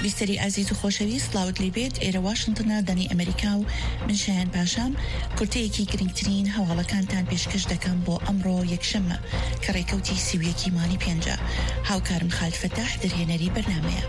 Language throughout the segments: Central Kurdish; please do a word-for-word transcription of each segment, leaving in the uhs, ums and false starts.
بیستری عزیز و خۆشەویست سلااوت لێ بێت ئێرە واشنگتنە دەنی ئەمریکا و من شایان پاشام کورتەیەکی گرنگترین هەواڵەکانتان پێشکەش دەکەم بۆ ئەمڕۆ یەکشەممە کە ڕێکەوتی سیویەکی مانی پێنجە هاوکارم خالد فتاح دەرهێنەری بەرنامەیە.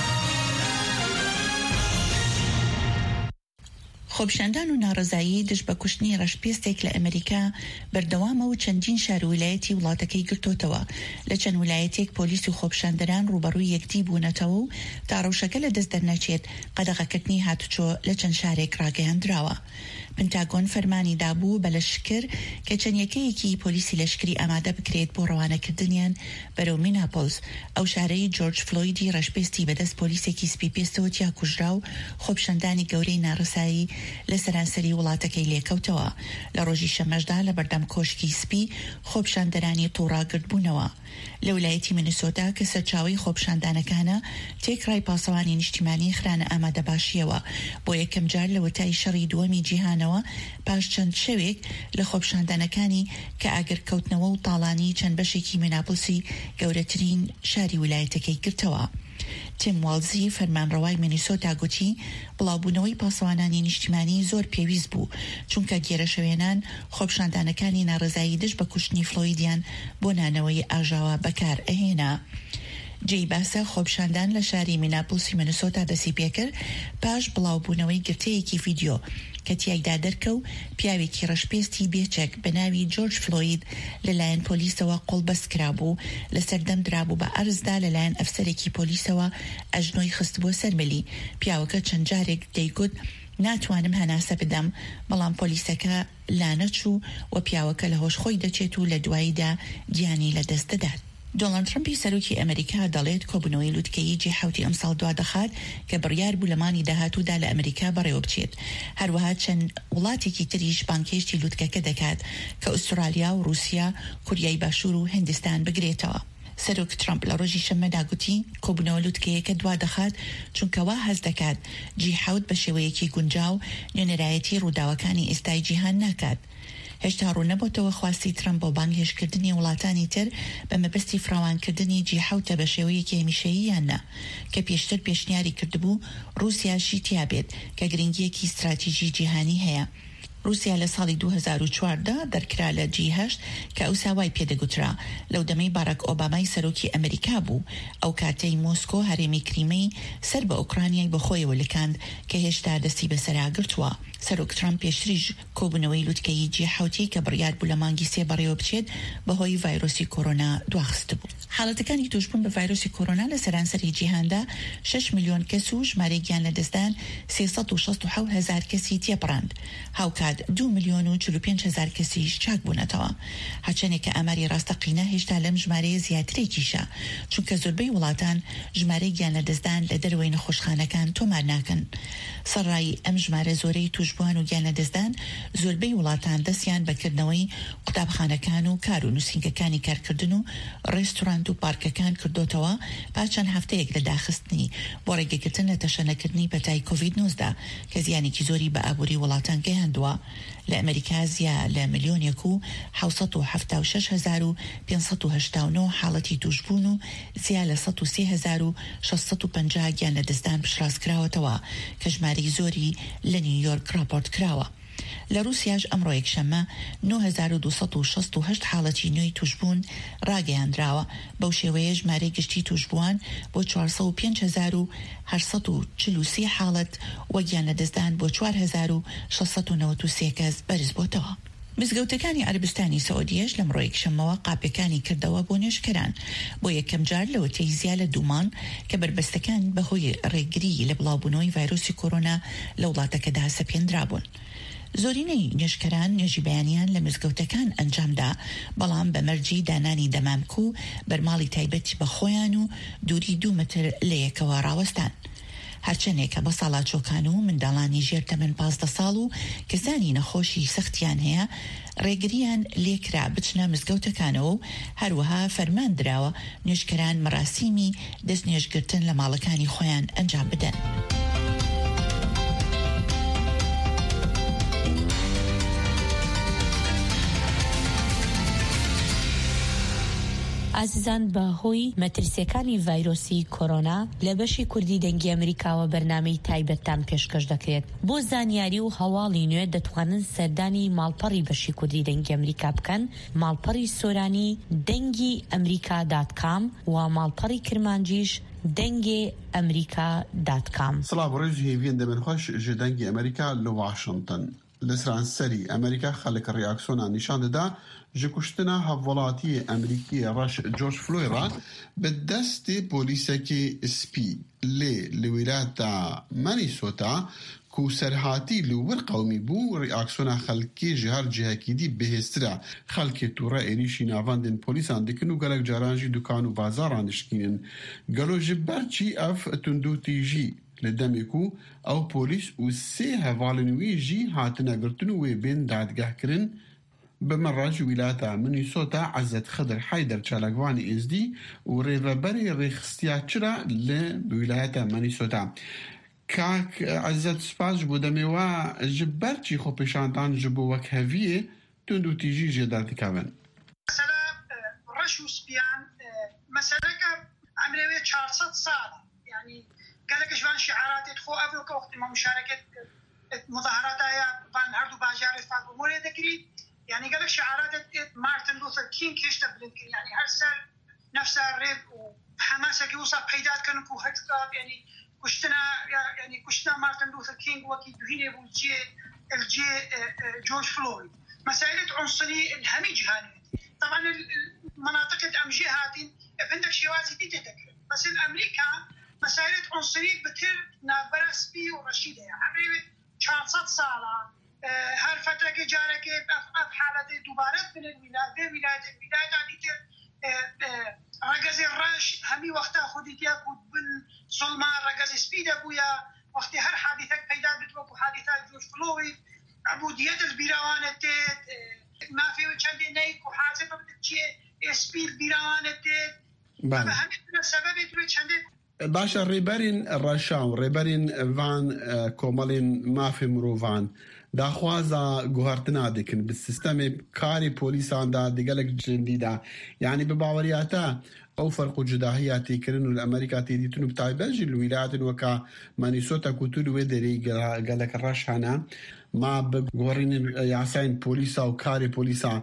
خۆپیشاندان و ناڕزایی دژ بە کوشتنی ڕەشپێستێک لە ئەمریکا بەردەوامە و چەندین شار و ویلایەتی وڵاتەکەی گرتوتەوە. لە چەند ویلایەتێک پۆلیس و خۆپیشاندەران ڕوبەڕووی یەکدی بوونەتەوە و تا ڕەوشەکە لە دەست دەرنەچێت قەدەغەکردنی هاتوچۆ لە چەند شارێک ڕاگەیاندراوە. پنتاگۆن فەرمانی دابوو بە لەشکر کە چەندیەکەیەکی پۆلیسی لەشکری ئامادە بکرێت بۆ ڕەوانەکردنیان بەرەو میناپۆلس، ئەو شارەی جۆرج فلۆیدی ڕەشپێستی بەدەست پۆلیسێکی سپی پێستەوە تیا کوژرا و خۆپیشاندانی گەورەی ناڕەسایی لە سەرانسەری وڵاتەکەی لێکەوتەوە. لە ڕۆژی شەمەشدا لە بەردەم کۆشکی سپی خۆپیشاندەرانی تووڕاگرت بوونەوە. لە ویلایەتی مینیسۆتا کە سەرچاوی خۆپیشاندانەکانە تێکڕای پاسەوانی نیشتیمانی خرانە ئامادە باشیەوە بۆ یەکەم جار لە وەتای شەڕی دووەمی جیهانەوە پاش چەند شەوێک لە خۆپیشاندانەکانی کە ئاگرکەوتنەوە و تاڵانی چەند بەشێکی میناپۆسی گەورەترین شاری ویلایەتەکەی گرتەوە. تیم والزی فەرمانڕەوای مینیسۆتا گوتی بڵاوبوونەوەی پاسەوانانی نیشتیمانی زۆر پێویست بوو چونکە گێرەشەوێنان خۆپیشاندانەکانی ناڕزایی دژ بە کوشتنی فلۆیدیان بۆ نانەوەی ئاژاوە بەکار ئەهێنا. جێی باسە خۆپیشاندان لە شاری میناپۆسی مینیسۆتا دەسی پێکرد پاش بڵاوبوونەوەی گرتەیەکی ڤیدیۆ کە تیایدا دەرکە و پیاوێکی ڕەشپێستی بێچەک بە ناوی جۆرج فلۆید لەلایەن پۆلیسەوە قۆڵبەست کرابوو لە سەردەم درابوو بە ئەرزدا لەلایەن ئەفسەرێکی پۆلیسەوە ئەژنۆی خست بۆ سەرمەلی. پیاوەکە چەند جارێک دەیگوت ناتوانم هەناسە بدەم، بەڵام پۆلیسەکە لانەچوو و پیاوەکە لە هۆش خۆی دەچێت و لە دواییدا گیانی لە دەست دەدات. دۆناڵد ترامپی سەرۆکی ئەمریکا دەڵێت کۆبوونەوەی لوتکەیی جێ حوتی ئەمساڵ دوا دەخات کە بڕیار بوو لەمانی داهاتوودا لە ئەمریکا بەڕێوە بچێت. هەروەها چەند وڵاتێکی تریش بانکێشتی لوتکەکە دەکات کە ئوسترالیا و رووسیا، کوریای باشوور و هندستان بگرێتەوە. سەرۆک ترامپ لە ڕۆژی شەمەدا گوتی کۆبوونەوە لوتکەیەکە دوا دەخات چونکە وا هەست دەکات جی حوت بە شێوەیەکی گونجاو نوێنەرایەتی ڕووداوەکانی ئێستای جیهان ناکات. هێشتا ڕوونەبووتەوە خواستی ترامپ بۆ بانگهێشتکردنی وڵاتانی تر بە مەبەستی فراوانکردنی جی حوتە بە شێوەیەکی هەمیشەیی یاننا کە پێشتر پێشنیاری کردبوو رووسیاشی تیا بێت کە گرنگیەکی استراتیژی جیهانی هەیە. رووسیا لە ساڵی دوو هەزار و چواردە دەرکرا لە جی هەشت کە ئەو ساوای پێدەگوترا لەو دەمەی باراک ئۆبامای سەرۆکی ئەمریکا بوو. ئەو کاتەی مۆسکۆ هەرێمی کریمەی سەر بە ئوکرانیای بەخۆیەوە لکاند کە هێشتا دەستی بەسەراگرتووە. سەرۆک ترامپ پێشتریش کۆبوونەوەی لوتکەی جی حوتی کە بڕیار بوو لە مانگی سێ بەڕێوە بچێت بەهۆی ڤایرۆسی کۆرۆنا دواخست بوو. حاڵەتەکانی توشبوون بە ڤایرۆسی کۆرۆنا لە سەرانسەری جیهاندا شش میلیۆن کەس و ژمارەی گیان لەدەستدان سێسەد و شەست و حەوت هەزار کەسی تێپڕاند. هاوکات دو میلیۆن و چل و پێنج هەزار کەسیش چاک بوونەتەوە. هەرچەندێک کە ئاماری ڕاستەقینە هێشتا لەم ژمارەیە زیاترێکیشە چونکە زۆربەی وڵاتان ژمارەی گیان لەدەستدان لە دەروەی نەخۆشخانەکان تۆمار ناکەن. سەرڕای ئەم ژمارە زۆرەی توشبووان و گیان لەدەستدان زۆربەی وڵاتان دەستیان بەکردنەوەی قوتابخانەکان و کار و نووسینگەکانی کارکردن و ڕێستۆرانت و پارکەکان کردوتەوە پاچەند هەفتەیەک لە داخستنی بۆ ڕێگەگرتن لە تەشەنەکردنی پەتای کۆڤید نۆزدە کە زیانێکی زۆری بە ئابووری وڵاتان گەیاندووە. لە ئەمریکا زیا لە ملیۆنێک و حوت و هەفتا و شەش هەزار و پێنج و هەشتا و نۆ حاڵەتی توشبوون و زیا لە سەد و سێ هەزار و شەشسەد و پەنجا گیان لەدەستدان پشڕاستکراوەتەوە کە ژمارەی زۆری لە نیویۆرک راپۆرت کراوە. لە رووسیاش ئەمڕۆ یەکشەممە نۆ هەزار و دووسەد و شەست و هەشت حاڵەتی نوێی توشبوون ڕاگەیاندراوە. بەو شێوەیە ژمارەی گشتی توشبووان بۆ چوارسەد و پێنج هەزار و هەشت سەد و چل و سێ حاڵەت وەگیان لەدەستدان بۆ چوار هەزار و شەشسەد و نەوەت و سێ کەس بەرز بۆتەوە. مزگەوتەکانی عەربستانی سەعودیەش لە ئەمڕۆ یەکشەممەوە قاپەکانی کردەوە بۆ نوێژکەران بۆ یەکەم جار لە وتەی زیا لە دوومان کە بربەستەکان بەهۆی ڕێگری لە بڵاوبوونەوەی ڤایرۆسی کۆرۆنا لە وڵاتەکەدا سەپێنرابوون. زۆرینەی نوێژکەران نوێژی بەیانیان لە مزگەوتەکان ئەنجامدا، بەڵام بەمەرجی دانانی دەمامک و بەرماڵی تایبەتی بە خۆیان و دووری دوو متر لە یەکەوە ڕاوەستان. هەرچەندێکە بە ساڵاچۆکان و منداڵانی ژێر تەمەن پازدە ساڵ و کەسانی نەخۆشی سەختیان هەیە ڕێگریان لێکرا بچنە مزگەوتەکانەوە و هەروەها فەرمان دراوە نوێژکەران مەراسیمی دەست نوێژگرتن لە ماڵەکانی خۆیان ئەنجام بدەن. ئازیزان بەهۆی مەترسیەکانی ڤایرۆسی کۆرۆنا لە بەشی کوردی دەنگی ئەمریکاوە بەرنامەی تایبەتتان پێشکەش دەکرێت. بۆ زانیاری و هەواڵی نوێ دەتوانن سەردانی ماڵپەڕی بەشی کوردی دەنگی ئەمریکا بکەن، ماڵپەڕی سۆرانی دەنگی ئەمریکا دات کام و ماڵپەڕی کرمانجیش دەنگی ئەمریکا دات کام. سڵاو ڕێژ هێویان دەبن خۆش ژ دەنگی ئەمریکا لە واشنگتن. لە سرانسەری ئەمریکا خەڵک ڕیاکسیۆنان نیشان دەدا ji kuştina hevwelatiyê Amerîkî reş George Floyd re bi destê polîsekî spî lê li wîlayeta Minnesota ku serhatî li wir qewmî bû reaksiyona xelkê ji her cihekî dî bihêztir e. Xelkê tûre êrişî navendên polîsan dikin û gelek caran jî dukan û bazaran dişkînin. Gelo ji ber çî ev tundûtî jî li demê ku ew polîs û sê hevalên wî jî hatine girtin û wê bên dadgehkirin. بمراج ولاية مينيسوتا عزت خضر حيدر چالگواني ازدي و ريفبري ريخستيا چرا لولاية مينيسوتا كاك عزت سپاس بودميوا جبرچي خو پیشاندان جبو وك هفيه تندو تيجي جدارتي كابن مثلا رشو سبيان مثلا عمريوية چهارصد سال يعني قالك جوان شعارات تخو افريقا وقت ما مشاركة مظاهرات ايا فان هردو باجاري فاقو موري ذكري يعني قالك شعارات مارتن لوثر كينغ كيشتا بلينكن يعني هر سال نفس الريب وحماسه كيوصل بحيدات كانوا كو هكتاب يعني كشتنا يعني كشتنا مارتن لوثر كينغ وكي دهيني بو جي الجي جورج فلويد مسائل عنصري الهمي جهاني طبعا المناطق الامجي هاتين عندك شوازي دي تذكر بس الامريكا مسائل عنصري بتر نابرسبي ورشيده يعني چهارصد ساله هر فتره که جاره که اف حالت دوباره بین الولایت ولایت ولایت دیگر رگز رش همی وقتا خودی تیا بود بن ظلم رگز سپیده بویا وقتی هر حادثه پیدا بتو کو حادثه جورج فلوید عبودیت البیروانه تید ما فی چند نی کو حادثه بتچی اسپیل بیروانه تید بله همین سبب تو چند باشا ریبرین رشاو ریبرین وان کومالین مافی مروان داخوازا گوهرتنا دکن بالسیستم کاری پولیسان دا دیگلک جندی دا یعنی بباوریاتا او فرق جداهیاتی کرن و الامریکا تیدیتون بتایبج الولايات وكا مانيسوتا كتول ودري قالك الرشحنا ما بغورين ياسين بوليسا وكاري بوليسا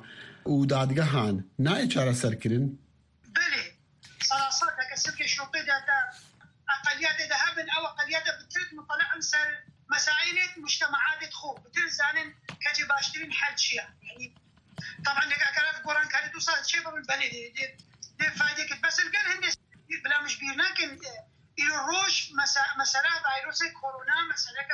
ودادقهان ناي چارة سركرن بلي صراصات كسرك شوطي داتا اقليات ذهبن او اقليات بترد مطلع انسر مسائل مجتمعات تخو بتلزانن كجي باشترين حل شيء يعني طبعا لك اكلف قران كانت توصل شيء بالبلد دي دي فايدك بس القال هندي بلا مش بيرنا كن يروش مساله فيروس كورونا مساله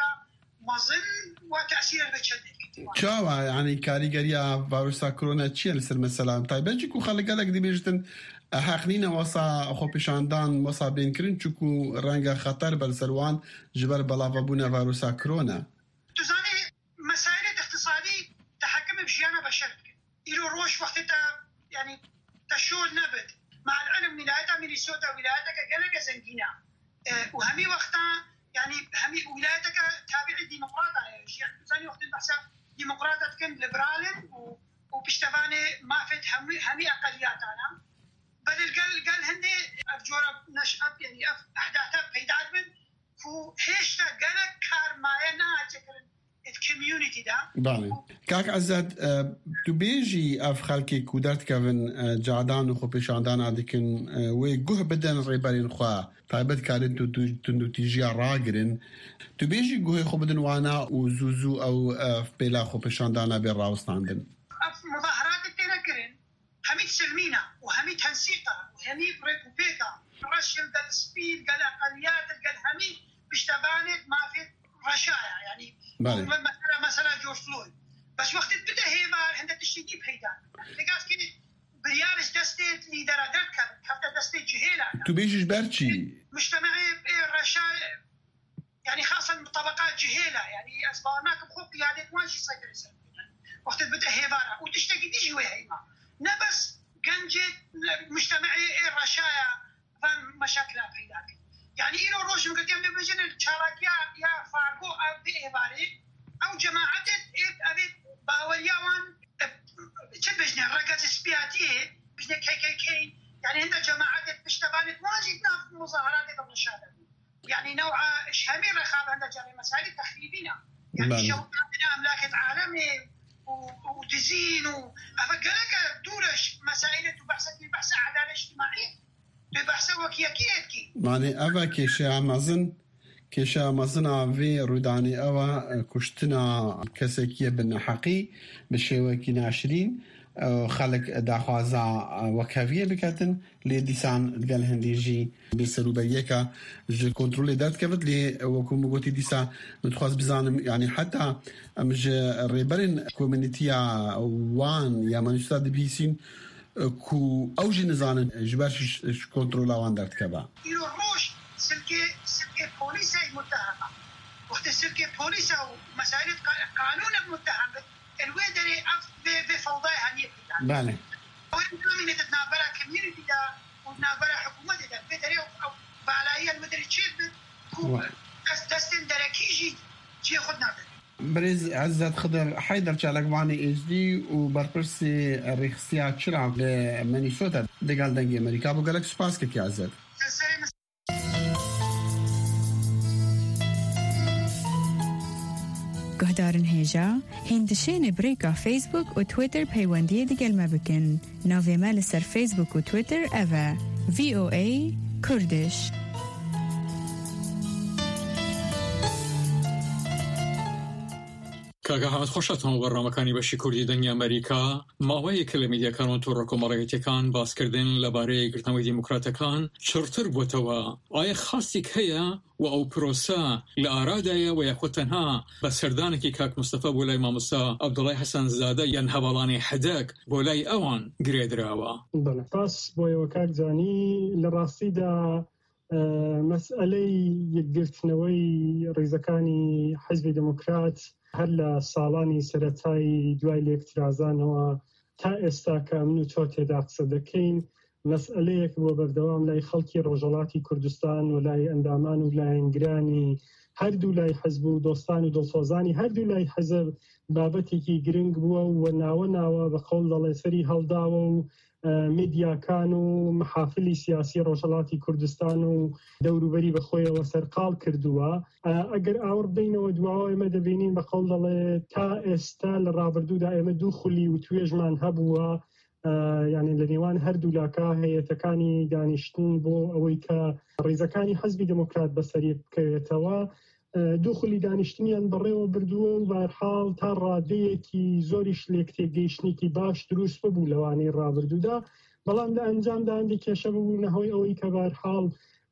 مظن وتاثير بتشدد شاوا يعني كاريجريا فيروس كورونا تشيل لسر مثلا طيب اجيكو خلي قالك دي بيجتن حقنين وصا خو پیشاندان وصا بين كرين چكو رنگ خطر بالسروان جبر بلاوا بونا فيروسا كورونا تزاني مسائل اقتصادي تحكم بجيانا بشر إلو روش وقت يعني تشول نبت مع العلم ولايتها مينيسوتا ولايتك قلق زنجينا أه وهمي وقتا يعني همي ولايتك تابع الديمقراطة يعني تزاني وقت البحثة ديمقراطة كن ليبرالين وبيشتفاني ما فيت همي همي أقليات أنا بدل قال قال هندي أفجورة نشأت يعني أف أحداثها بيدات من فو هيشتا قالك كار ماينا تكرن الكوميونيتي دا بالي كاك عزت تو بيجي اف خلكي كودرت كافن جعدان وخو بيشاندان عدكن وي جوه بدن ريبارين خوا طيبت كارن تو تو تيجي راغرين تو بيجي جوه خو بدن وانا وزوزو او بلا خو بيشاندان بالراوستاندن اف مظاهرات التنكرين هميت سلمينا وهمي تنسيقة وهمي بريكوبيكا رشل قال سبيد قال أقليات قال همي بيشتبانت ما في رشايا يعني مثلا مثلا جورج فلويد بس وقت بدا هيبار هند تشتيجي بهيدان لقاس كده بريالش دستيت ليدرا دركر حتى دستيت جهيلة تو بيجيش برشي مجتمعي رشايا يعني خاصة طبقات جهيلة يعني أسبارناك بخوب قيادة وانشي سيطر يسر وقت بدا هيبارا وتشتاقي دي جوه هيما نبس جنجت مجتمعي رشايا فان مشاكلها بهيداك يعني إنه روش مقدم بيجن الشارك يا يا فارغو أبي إباري أو جماعة أبي باوريا وان تبجنا رجعت سبياتي بجنا كي كي كي يعني عند جماعات بشتبانت واجدنا في مظاهرات قبل الشهر يعني نوعا إشهامي رخاب عند جري مسائل تخريبنا يعني شو عندنا أملاك عالمي وتزين وأفقلك دورش مسائل تبحث في بحث عدالة اجتماعية تبحث وكيكيت كي معني أفا كيشا مازن كيشا مازنا في روداني أوا كشتنا كسكية بالنحقي بشيوكي ناشرين خلق داخوازا وكافية بكاتن لديسان قال هنديجي بيسرو بيكا جو كنترولي دات كفت لي وكم قلتي ديسا نتخواز بزانم يعني حتى مج ريبرين كومينيتيا وان يا منستاد بيسين كو اوج نزان جباش كنترولا وان دات كبا يروح سلكي سلكي بوليسي متهمة وقت سلكي بوليسي ومسائل قانون المتهم الويدري بفوضى هنيه بالي وين تتنابرا كوميونتي دا ونابرا حكومه دا بدري او بالايه المدري تشيب دستن دركيجي جي خدنا بريز عزت خضر حيدر شالك باني اتش دي وبربرسي الريخسيات شرع لمينيسوتا دي قال دنجي امريكا بقول لك سباسكك يا عزت گهدارن هیجا هندشین بریکا فیسبوک و تویتر پیوندی دیگل ما بکن ناوی مال سر فیسبوک و تویتر اوه وی او ای کردش کاگە هەمەت خۆشەتەوە بەڕامەکانی بەشی کوردی دەنگی ئەمریکا ماوەیەکە لە میدیاکان و تووڕە کۆمەڵایەتیەکان باسکردن لەبارەی گرتنەوەی دیموکراتەکان چڕتر بووتەوە. ئایا خاستێک هەیە و ئەو پرۆسە لە ئارادایە و یاخۆ تەنها بە سەردانێکی کاک مستەفا بۆ لای مامۆستا عەبدوڵای حەسەنزادە یان هەواڵانی حەدەک بۆ لای ئەوان گرێدراوە؟ بەڵێ پاس بۆیەوە کاک جانی لە ڕاستیدا مەسئلەی یەکگرتنەوەی ڕێزەکانی حیزبی دموکرات هەر لە ساڵانی سەرەتایی دوای لێکترازانەوە تا ئێستا کە من و تۆ تێدا قسە دەکەین مەسئلەیەک بۆ بەردەوام لای خەڵکی ڕۆژهەڵاتی کوردستان و لای ئەندامان و لایەنگرانی هەردوو لای حیزب و دۆستان و دڵسۆزانی هەردوو لای حیزب بابەتێکی گرنگ بووە و ناوە ناوە بە قەول دەڵێ سەری هەڵداوە و میدیاکان و محافلی سیاسی ڕۆژهەڵاتی کوردستان و دەوروبەری بەخۆیەوە سەرقاڵ کردووە. ئەگەر ئاور بدەینەوە دواوە ئێمە دەبینین بە قەول دەڵێ تا ئێستا لە ڕابردوودا ئێمە دوو خولی و توێژمان هەبووە یعنی لە نێوان هەردوو لاکە هەیەتەکانی دانیشتن بۆ ئەوەی کە ڕێزەکانی حیزبی دموکرات بەسەری بکەوێتەوە دوو خولی دانیشتنیان بەڕێوە بردووە و بەرحاڵ تا ڕادەیەکی زۆریش لێک تێگەیشتنێکی باش دروست ببوو لەوانەی ڕابردوودا بەڵام لە ئەنجامدا هەندێک کێشە ببوو نەهۆی ئەوەی کە بەرحاڵ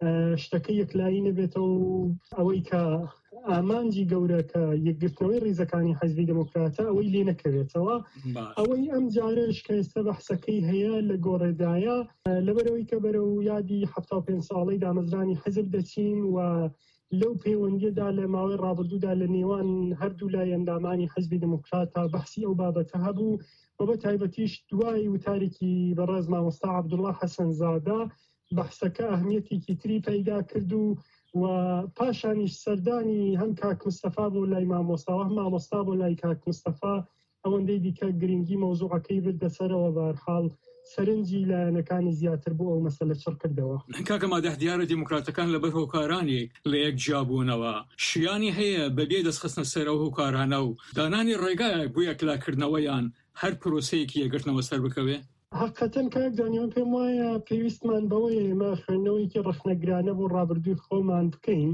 شتەکە یەکلایی نەبێتەوە و ئەوەی کە ئامانجی گەورە کە یەکگرتنەوەی ڕێزەکانی حیزبی دموکراتە ئەوەی لێ نەکەوێتەوە ئەوەی ئەم جارش کە ئێستا بەحسەکەی هەیە لە گۆڕێدایە لەبەرەوەی کە بەرەو یادی هەفتە و پێنج ساڵەی دامەزرانی حیزب دەچین و لەو پەیوەندیەدا لە ماوەی ڕابردوودا لە نێوان هەردوو لای ئەندامانی حیزبی دموکرات تا بەحسی ئەو بابەتە هەبوو و بە تایبەتیش دوای وتارێکی بەڕێز مامۆستا عەبدوڵڵا حەسەنزادە بەحسەکە ئەهمیەتێکی تری پەیدا کرد و و پاشانیش سەردانی هەم کاک مستەفا بۆ لای مامۆستاوە هەم مامۆستا بۆ لای کاک مستەفا ئەوەندەی دیکە گرنگی مەوزوعەکەی بردەسەرەوە بەرحاڵ سەرنجی لایەنەکانی زیاتر بۆ ئەو مەسەلە چڕ کردەوە. کاکە مادەح دیارە دیموکراتەکان لەبەر هۆکارانی لە یەک جیابوونەوە شیانی هەیە بەبێ دەستخستنە سەر ئەو هۆکارانە و دانانی ڕێگایە بۆ یەکلاکردنەوەیان هەر پرۆسەیەکی یەکگرتنەوە سەر بکەوێ؟ حقیقەتەن کاک دانیوان پێم وایە پێویستمان بەوەی ئێمە خوێندنەوەیکی ڕەخنەگرانە بۆ ڕابردووی خۆمان بکەین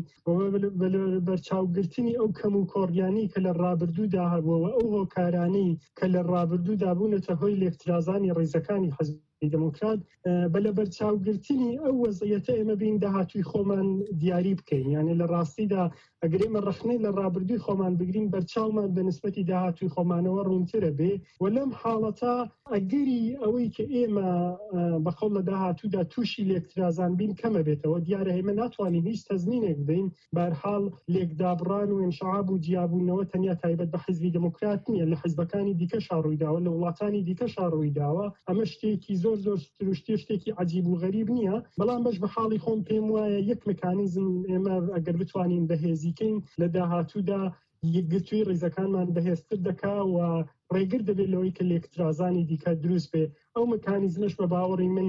بەرچاوگرتنی ئەو کەم و کۆڕیانی کە لە ڕابردوودا هەبووەوە ئەو هۆکارانەی کە لە ڕابردوودا بوونەتە هۆی لێکترازانی ڕێزەکانی حیزب دموکرات بە لە بەرچاوگرتنی ئەو وەزعیەتە ئێمە بین داهاتووی خۆمان دیاری بکەین یعنی لە ڕاستیدا ئەگەر ئێمە ڕەخنەی لە ڕابردووی خۆمان بگرین بەرچاومان بە نسبەتی داهاتووی خۆمانەوە ڕوونترە بێ و لەم حاڵەتە ئەگەری ئەوەی کە ئێمە بەخەڵ لە داهاتوودا تووشی لێکترازان بین کەمە بێتەوە دیارە ئێمە ناتوانین هیچ تەزمینێک بدەین بەرحاڵ لێکدابڕان و ئینشعاب و جیابوونەوە تەنیا تایبەت بە حیزبی دموکرات نییە لە حیزبەکانی دیکەشا ڕوویداوە لە وڵاتانی دیکەشا ڕوویداوە ئەمە شتێکی زۆر زۆر شتێ شتێکی عجیب و غەریب نییە بەڵام بەش بە حاڵی خۆم پێم وایە یەک مکانیزم ئێمە ئەگەر بتوانین بەهێزیکەین لە داهاتوودا یەکگرتووی ڕێزەکانمان بەهێزتر دەکا و ڕێگر دەبێت لەوەی کە لێکترازانی دیکە دروست بێ ئەو مکانیزمش بە باوەڕی من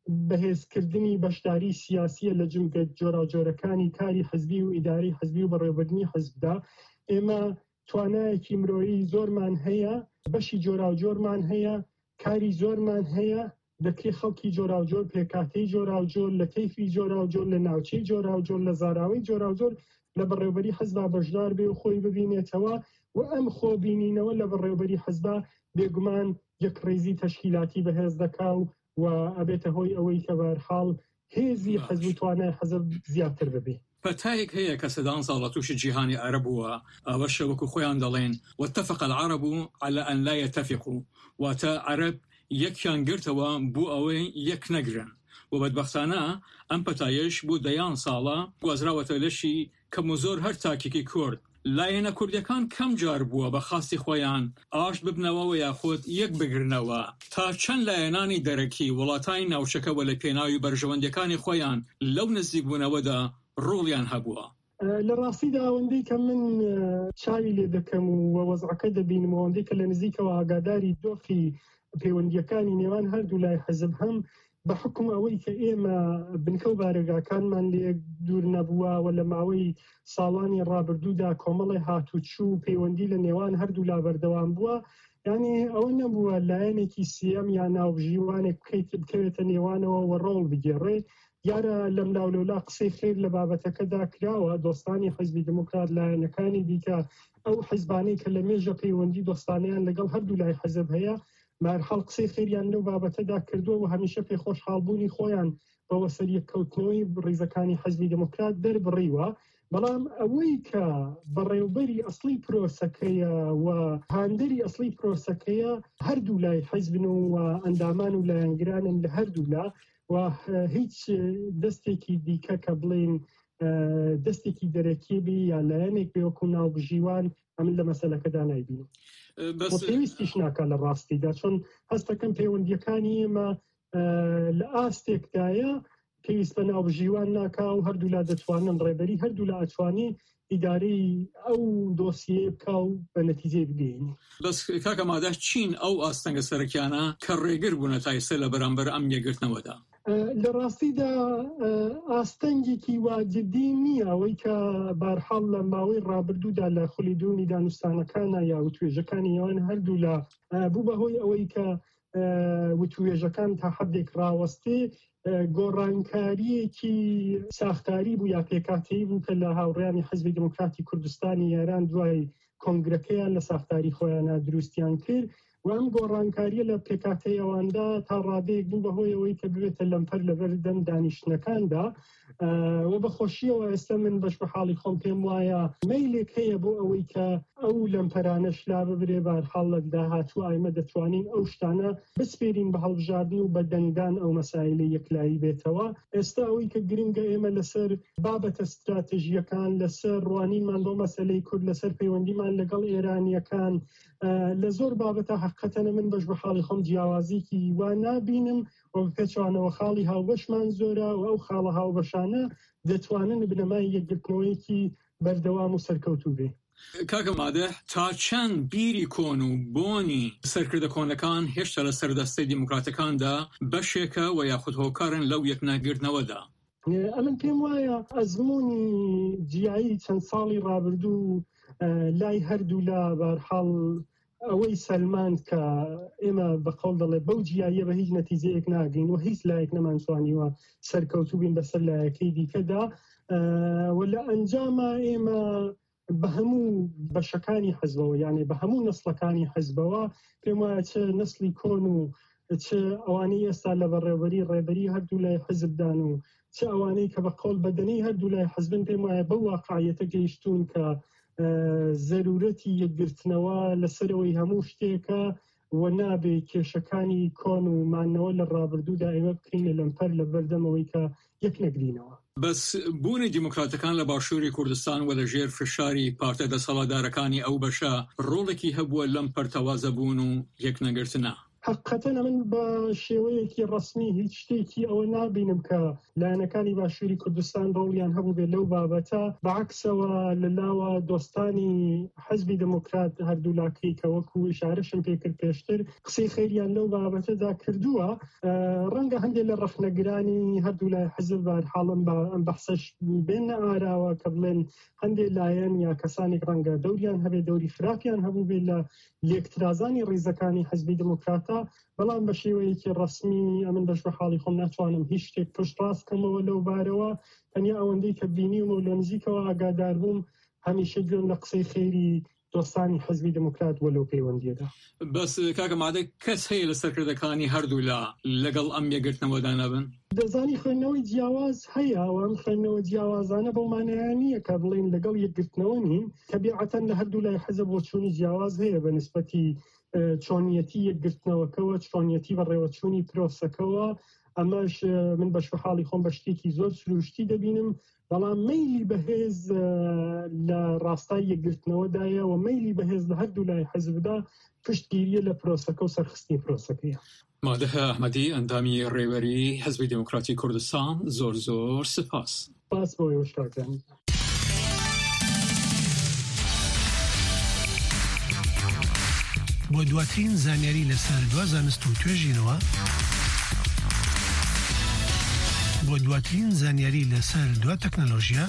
بەهێزکردنی بەشداری سیاسیە لە جمگە جۆراوجۆرەکانی کاری حزبی و ئیداری حزبی و بەڕێوەبردننی حزبدا. ئێمە توانایەکی مرۆیی زۆرمان هەیە، بەشی جۆراوجۆرمان هەیە، کاری زۆرمان هەیە، دەکرێت خەڵکی جۆراوجۆر پێکاتەی جۆراوجۆر لە کەیفی جۆراوجۆر لە ناوچەی جۆراوجۆر لە زاراوەی جۆراوجۆر لە بەڕێوەبەری حزبا بەشدار بێ و خۆی ببینێتەوە و ئەم خۆبینینەوە لە بەڕێوەبەری حزبا بێگومان یەک ڕێزی تەشکیلاتی بەهێز دەکا و ئەبێتە هۆی ئەوەی کە بەرحاڵ هێزی حزب و توانای حزب زیاتر ببێ. پەتایەک هەیە کە سەدان ساڵ لە تووشی جیهانی عەرەب بووە، ئەوەشە وەکو خۆیان دەڵێن واتفق العرب على أن لا يتفقوا، واتە عەرەب یەکیان گرتەوە بۆ ئەوەی یەک نەگرن و بەدبەختانە ئەم پەتایش بۆ دەیان ساڵە گوازراوەتە لەشی کەم و زۆر هەر تاکێکی کورد. لایەنە کوردەکان کەم جار بووە بە خاستی خۆیان ئاش ببنەوە و یاخود یەک بگرنەوە تا چەند لایەنانی دەرەکی وڵاتانی ناوچەکەوە لە پێناوی بەرژەوەندەکانی خۆیان لەو نزیکبوونەوەدا ڕۆڵیان هەبووە. لە ڕاستیدا ئەوەندەی کە من چاوی لێ دەکەم و وەزعەکە دەبینم، ئەوەندەی کە لە نزیکەوە ئاگاداری دۆخی پەیوەندیەکانی نێوان هەردوو لای حزب هەم بە حکم ئەوەی کە ئێمە بنکە و بارێگاکانمان لێ دوور نەبووە و لە ماوەی ساڵانی ڕابردوودا کۆمەڵی هاتوچوو پەیوەندی لە نێوان هەردوو لا بەردەوام بووە. یعنی ئەوە نەبووە لایەنێکی سیەم یان ناوژیوانێک بکەیت بکەوێتە نێوانەوە و ڕۆڵ بگێڕێ. یارە لەم لاولەولا قسەی خێر لە بابەتەکەدا کراوە، دۆستانی حزبی دموکرات لایەنەکانی دیکە ئەو حیزبانەی کە لە مێژە پەیوەندی دۆستانیان لەگەڵ هەردوو لای حزب هەیە مارحاڵ قسەی خێریان لەو بابەتەدا کردووە و هەمیشە پێخۆشحاڵبوونی خۆیان بەوە سەریەکەوتنەوەی ڕیزەکانی حزبی دموکرات دەربڕیوە. بەڵام ئەوەی کە بەڕێوبەری ئەسڵی پرۆسەکەیە و هاندەری ئەسڵی پرۆسەکەیە هەردوو لای حزبن و ئەندامان و لایەنگرانن لە هەردوو لا و هیچ دەستێکی دیکە کە بڵێن دەستێکی دەرەکیبی یا لایەنێک بێوەکو ناوبژیوان ئەمن لە مەسەلەکەدا نایبین. پێویستیش ناکە لە ڕاستیدا، چۆن هەستەکەم پەیوەندیەکانی ئێمە لە ئاستێکدایە پێویست بە ناوبژیوان ناکا و هەردوو لا دەتوانن ڕێبەری هەردوو لا ئەتوانی ئیدارەی ئەو دۆسیە بکا و بە نەتیجەی بگەینی. بەس کاکە مادە چین ئەو ئاستەنگە سەرەکیانە کە ڕێگر بوونە تایسە لە بەرامبەر ئەم یەکگرتنەوەدا؟ لە ڕاستیدا ئاستەنگێکی واجدی نییە ئەوەی کە بارحاڵ لە ماوەی ڕابردوودا لە خولیدونی دانوستانەکانە یا وتوێژەکانی ئەوان هەردوو لە بوو بەهۆی ئەوەی کە وتوێژەکان تا حەدێک ڕاوەستێ گۆڕانکاریەکی ساختاری بوو یا پێکاتەیی بوو کە لە هاوڕێیانی حزبی دموکراتی کوردستانی یاران دوای کۆنگرەکەیان لە ساختاری خۆیانە دروستیان کرد و ئەم گۆڕانکاریە لە پێکاتەی ئەواندا تا ڕادەیەک بوو بەهۆی ئەوەی کە ببێتە لەمپەر لەبەر دەم دانیشتنەکاندا و بەخۆشیەوە ئێستا من بەش بە حاڵی خۆم پێم وایە مەیلێک هەیە بۆ ئەوەی کە ئەو لەمپەرانەش لا ببرێ بارحاڵ لە داهاتوو ئایمە دەتوانین ئەو شتانە بسپێرین بە هەڵبژاردن و بە دەنگدان ئەو مەسایلەی یەکلایی بێتەوە. ئێستا ئەوەی کە گرنگە ئێمە لەسەر بابەتە استراتێژیەکان لەسەر ڕوانینمان بۆ مەسەلەی کورد لەسەر پەیوەندیمان لەگەڵ ئێرانیەکان لە زۆر بابەتە حقیقەتەنە من بەش بە حاڵی خۆم جیاوازیکی وا نابینم و پێچوانەوە خاڵی هاوبەشمان زۆرە و ئەو خاڵە هاوبەشانە دەتوانن بنەمای یەکگرتنەوەیەکی بەردەوام و سەرکەوتوو بێ. کاکە مادە تا چەند بیری کۆن و بۆنی سەرکردە کۆنەکان هێشتا لە سەردەستەی دیموکراتەکاندا بەشێکە و یاخود هۆکارن لەو یەکناگرتنەوەدا؟ ئەمن پێم وایە ئەزمموی جیایی چەند ساڵی ڕابردوو لای هەردوو لا بارحاڵ ئەوەی سەلمان کە ئێمە بەقەڵ دەڵێ بەو جیاییە بە هیچ نەتیجەیەک ناگەین و هیچ لایەک نەمانتوانیوە سەرکەوتوو بین بەسەر لایەکەی دیکەدا و لە ئەنجامە ئێمە بە هەموو بەشەکانی حزبەوە یعنی بە هەموو نەسڵەکانی حزبەوە پێم وایە چه نەسلی کۆن و چه ئەوانەی ئێستا لە بەڕێوەبەری ڕێبەری هەردوو لای حزبدان و چه ئەوانەی کە بە قەڵ بەدەنی هەردوو لای حزبن پێم وایە بەو واقعیەتە گەیشتون کە زەرورەتی یەکگرتنەوە لەسەرەوەی هەموو شتێکە و نابێ کێشەکانی کۆن و مانەوە لە ڕابردوودا ئێمە بکەینە لەمپەر لە بەردەمەوەی کە یەک نەگرینەوە. بەس بوونی دیموکراتەکان لە باشووری کوردستان و لە ژێر فشاری پارتە دەسەڵاتدارەکانی ئەو بەشە ڕۆڵێکی هەبووە لەم پەرتەوازەبوون و یەکنەگرتنە؟ حقیقەتەن من بە شێوەیەکی ڕسمی هیچ شتێکی ئەوە نابینم کە لایەنەکانی باشووری کوردستان ڕۆڵیان هەبوو بێت لەو بابەتە. بەعکسەوە لەلاوە دۆستانی حزبی دموکرات هەردوو لاکەی کە وەکو ئشارەشم پێکرد پێشتر قسەی خەیریان لەو بابەتەدا کردووە. ڕەنگە هەندێک لە ڕەخنەگرانی هەردوو لای حزب بەرحاڵم بە ئەم بەحسەش بێنە ئاراوە کە بڵێن هەندێک لایەن یا کەسانێک ڕەنگە دەوریان هەبێت دەوری فراقیان هەبوو بێت لە لێکترازانی ڕێزەکانی حزبی دموکراتە. بەڵام بە شێوەیەکی ڕسمی ئەمن بەش بە حاڵی خۆم ناتوانم هیچ شتێک پشت ڕاستکەمەوە لەو بارەوە. تەنیا ئەوەندەی کە بینیومە و لە نزیکەوە ئاگادار بووم هەمیشە گوێم لە قسەی خێری دۆستانی حزبی دموکرات وەلەو پەیوەندیەدا. بەس کاکە مادە کەس هەیە لە سەرکردەکانی هەردوو لا لەگەڵ ئەم یەکگرتنەوەدا نەبن؟ دەزانی خوێندنەوەی جیاواز هەیە و ئەم خوێندنەوە جیاوازانە بەو مانایە نییە کە بڵێن لەگەڵ یەکگرتنەوە نین. تەبیعەتەن لە هەردوو لای حزب بۆ چوونی جیاواز هەیە بە نسبەتی چۆنیەتی یەکگرتنەوەکەوە، چۆنیەتی بەڕێوەچوونی پرۆسەکەەوە. ئەمەش من بەش بە حاڵی خۆم بە شتێکی زۆر سروشتی دەبینم. بەڵام مەیلی بەهێز لە ڕاستای یەکگرتنەوەدایە و مەیلی بەهێز لە هەردوو لای حزبدا پشتگیریە لە پرۆسەکە و سەرخستنی پرۆسەکەیە. مادەح ئەحمەدی ئەندامی ڕێوەری حزبی دموکراتی کوردستان، زۆر زۆر سپاس. سپاس بۆ وەشتاکان. بۆ دواترین زانیاری لەسەر دوا زانست و توێژینەوە، بۆ دواترین زانیاری لەسەر دوا تەکنەلۆژیا،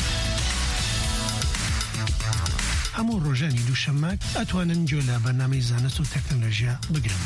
هەموو ڕۆژانی دووشەممە ئەتوانن گوێ لە بەرنامەی زانست و تەکنەلۆژیا بگرن.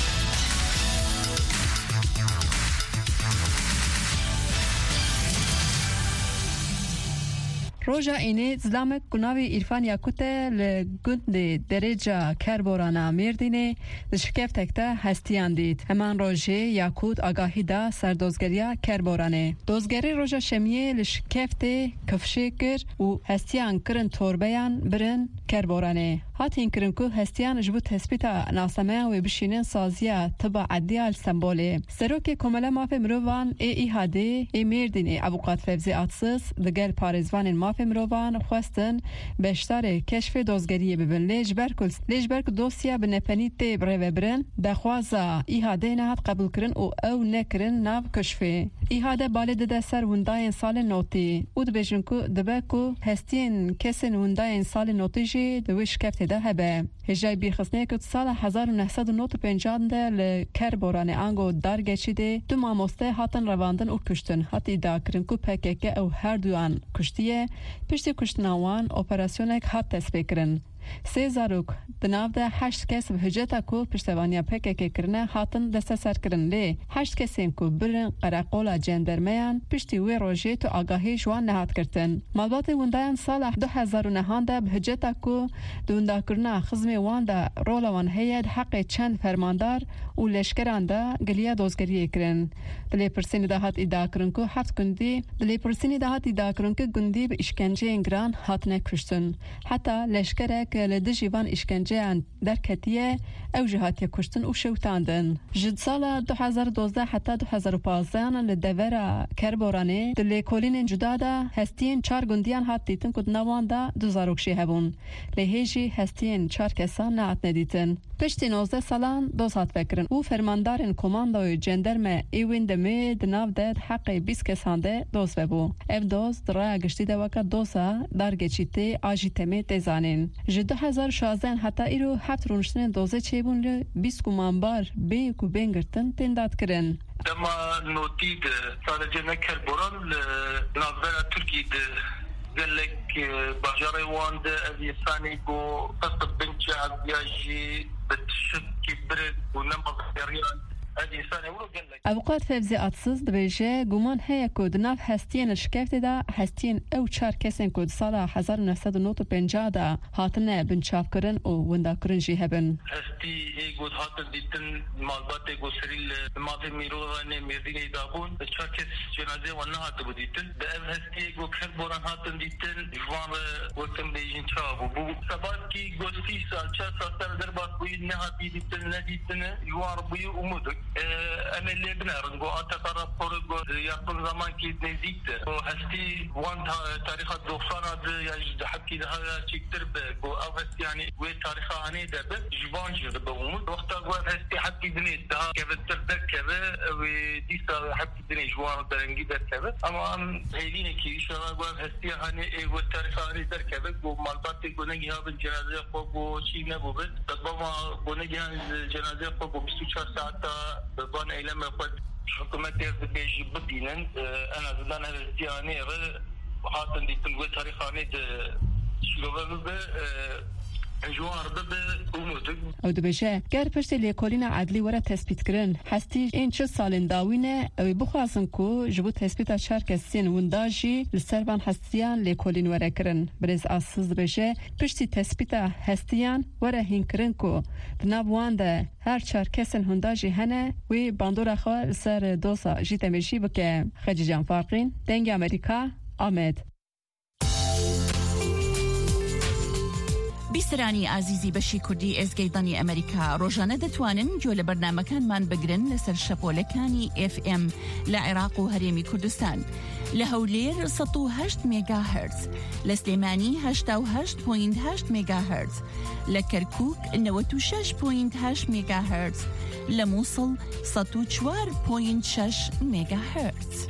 ڕۆژە ئینێ زلامک گوناوی ئیرفان یاکوتە لە گوندێ دەرێجا کەربۆرانە مێردینێ دشکەفتێکتە هەستیان دیت. هەمان ڕۆژێ یاکوت ئاگاهیدا سەردۆزگەریە کەربۆرانێ. دۆزگەری ڕۆژە شەمیە لە شکەفتێ کەفشێ کرد و هەستیان کرن تۆربەیان برن کەربۆرانێ. هاتین کرن کو هەستیان ji bo tespîta nasameyan wê bişînin saziya tiba ediyal sembolê. Serokê Komela Mafê Mirovan ê İHADê ê Mêrdînê Ebuqat Fevzî Atsız digel parêzvanên mafê mirovan xwestin beşdarê keşfê dozgeriyê bibin. Lê ji ber ku lê ji ber ku dosya bi nepenî tê birêvebirin, dexwaza İHADê nehat qebûl kirin û ew nekirin nav keşfê. İHADê balê dide ser windayên salên notî û dibêjin ku dibe ku hestiyên kesên windayên salên notî jî di wê şikeftê de hebe. Hêjayê bîrxistneyek sala hezar û neh sed û nod û pêncan de li Kerboranê Ango Dargeçî de du mamoste hatin revandin û kuştin. Hat îdia kirin ku P K K ew her duyan kuştiye, piştî kuştina wan operasyonek hat tespê kirin. Sê zarok di nav de heşt kes bi hiceta ku piştevaniya P K K kirine hatin desteserkirin. Lê heşt kesên ku birin qereqola cendermeyan piştî wê rojê tu agahî ji wan nehat kirtin. Malbatê windayan sala du hezar û nehan de bi hiceta ku di windakirina xizmê wan de rola wan heye di heqê çend fermandar û leşkeran de giliya dozgeriyê kirin. Di lêpirsînê de hat îdia kirin ku heft gundî di lêpirsînê de hat îdia kirin ku gundî bi îşkenceyên giran hatine kuştin. Heta leşkerek li dijî van îşkenceyan derketiye ew jî hatiye kuştin û şewtandin. Ji sala du hezar û dozdeh heta du hezar û panzdehan li devera Kerboranê di lêkolînên cuda de hestiyên çar gundiyan hat dîtin ku di nav wan de du zarok jî hebûn. Lê hê jî hestiyên çar kesan nehatine dîtin. Piştî nozdeh salan doz hat vekirin û fermandarên komandoyê cenderme êwên demê di nav de di heqê bîst kesan de doz vebû. Ev doz di raya giştî de weka doza dargêçî tê a jî temê tê zanîn. Ji du hezar û şazdehan heta îro heft rûniştinên dozê çêbûn li bîst kumanbar bê ku bên girtin tên dadkirin. Dema notî de sadece ne Kerboran li navbera Tirkiyê de gelek bajarê wan de ev insanî got qesd binçe eviya jî bi tişikî birik û nemazgeriyan Ebuqat Fevzî Atsız dibêje guman heye ku di nav hestiyên şikeftê de hestiyên ew çar kesên ku di sala hezar û neh sed û nod û pênca de hatine binçavkirin û windakirin jî hebin. Hestî ê got hatin dîtin malbatê goserî li mafê Mirovanê Mêrdînê dabûn çar kes cenazê wan nehatibû dîtin. Di ev hestiyê got Kerboran hatin dîtin ji wan re wetin bêjin çabû. Bu sebatkî got sî sal çar sal ser derbas bûyî nehatî dîtin nedîtine ji wan re bûyî umûdik. أنا اللي بنعرف جو أتطرف خرج يقول زمان كي نزيد وهستي وان تاريخ الدوسانة يجد حكي لها تكتر جو أو هستي يعني وتاريخ عني ده جوانج بقوم وقت جو هستي حكي دني ده كيف تردك كذا ودي صار حكي دني جوان درنجي ده كذا أما هيليني كي شو جو هستي يعني وتاريخ عني ده كذا جو مالبات جو نجي هذا الجنازة فوق شيء نبوه طبعا جو نجي هذا الجنازة فوق بستوشة ساعة بان ايلما قد حكومت بيجي بدينا انا زدان هذا الدياني حاطن دي تنقل تاريخاني شلوبه به جوار به امودك او دبجه گر پشت لیکولینا عدلی وره تثبیت کرن هستی این چه سالن داوینه او بخواسن کو جبو تثبیت شرک سین ونداجی لسربان هستیان لیکولین وره کرن برز اساس دبجه پشت تثبیت هستیان وره هین کرن کو دنابوان ده هر چار کسن هنداجی هنه وی باندورا خو سر دوسا جیتمشی بکه خجیجان فارقین دنگ امریکا آمد بیسرانی عزیزی بەشی کوردی ئێزگەی ئەمریکا ڕۆژانە دەتوانن گوێ لە بەرنامەکانمان بگرن لەسەر شەپۆلەکانی ئف ئێم لە عێراق و هەرێمی کوردستان لە هەولێر سەد و هەشت مێگا هەرتز لە سلێمانی هەشتا و هەشت پۆینت هەشت مێگا هەرتز لە کەرکووک نەوەت و شەش پۆینت هەشت مێگا هەرتز لە مووسڵ سەد و چوار پۆینت شەش مێگا هەرتز.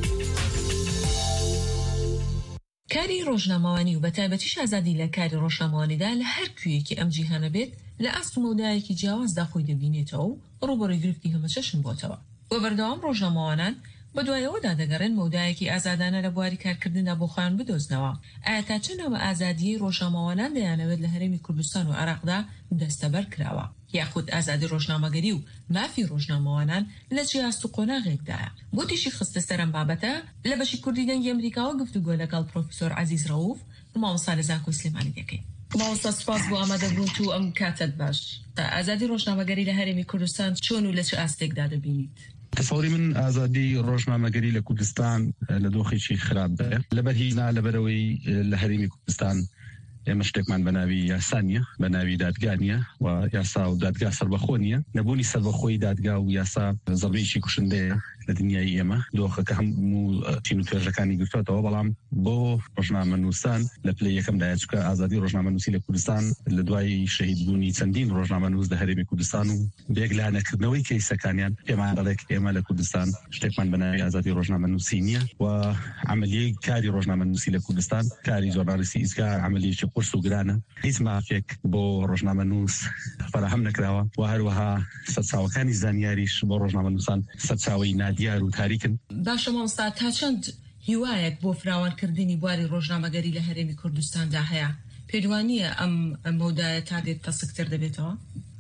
کاری ڕۆژنامەوانی و بەتایبەتیش ئازادی لە کاری ڕۆژنامەوانیدا لە هەر کوێیەکی ئەم جیهانە بێت لە ئەست و مەودایەکی جیاوازدا خۆی دەبینێتەوە و ڕوبەڕووی گرفتی هەمەچەشن بۆتەوە. وە بەردەوام ڕۆژنامەوانان بە دوایەوەدا دەگەڕێن مەودایەکی ئازادانە لە بواری کارکردندا بۆ خۆیان بدۆزنەوە. ئایا تا چەند ئەمە ئازادیەی ڕۆژنامەوانان دەیانەوێت لە هەرێمی کوردستان و عێراقدا دەستەبەر کراوە یاخود ئازادی ڕۆژنامەگەری و مافی ڕۆژنامەوانان لە جیاست و قۆناغێکدایە. بۆ تیشی خستە سەرم بابەتە لە بەشی کوردی دەنگی ئەمریکاوە گفتوگۆ لەگەڵ پرۆفیسۆر عەزیز ڕەووف مامۆستا لە زانکۆی سلێمانی دەکەین. مامۆستا سوپاس بۆ ئامادەبوون و ئەم کاتت باش. ئازادی ڕۆژنامەگەری لە هەرێمی کوردستان چۆن و لە چه ئاستێکدا دەبینیت؟ تصوری من ئازادی ڕۆژنامەگەری لە کوردستان لە دۆخێکی خراپە لەبەر هیچ لەبەرەوەی لە هەرێمی کوردستان ئێمە شتێکمان بە ناوی یاسا نیە بە ناوی دادگا نیە و یاسا و دادگا سەربەخۆ نیە نەبوونی سەربەخۆی دادگا و یاسا زەبەیەکی کوشندەیە لە دنیای ئێمە دۆخەکە هەموو چین و توێژەکانی گرتوێتەوە بەڵام بۆ ڕۆژنامەنووسان لە پلەی یەکەمدایە چونکە ئازادی ڕۆژنامەنووسی لە کوردستان لە دوای شەهیدبوونی چەندین ڕۆژنامەنووس لە هەرێمی کوردستان و بێگلانەکردنەوەی کەیسەکانیان پێمان دەڵێت ئێمە لە کوردستان شتێکمان بە ناوی ئازادی ڕۆژنامەنووسی نییە و عملیەی کاری ڕۆژنامەنووسی لە کوردستان کاری جۆرنالیستی ئیزگا عملیەکی قورس و گرانە هیچ مافێک بۆ ڕۆژنامەنووس فراهەم نەکراوە و هەروەها سەرچاوەکانی زانیاریش بۆ ڕۆژنامەنووسان سەرچاوەی نادیار و تاریکن. باشە مامۆستا تا چەند هیوایەک بۆ فراوانکردنی بواری ڕۆژنامەگەری لە هەرێمی کوردستاندا هەیە پێدوانیە ئەم مەودایە تا دێت تەسکتر دەبێتەوە؟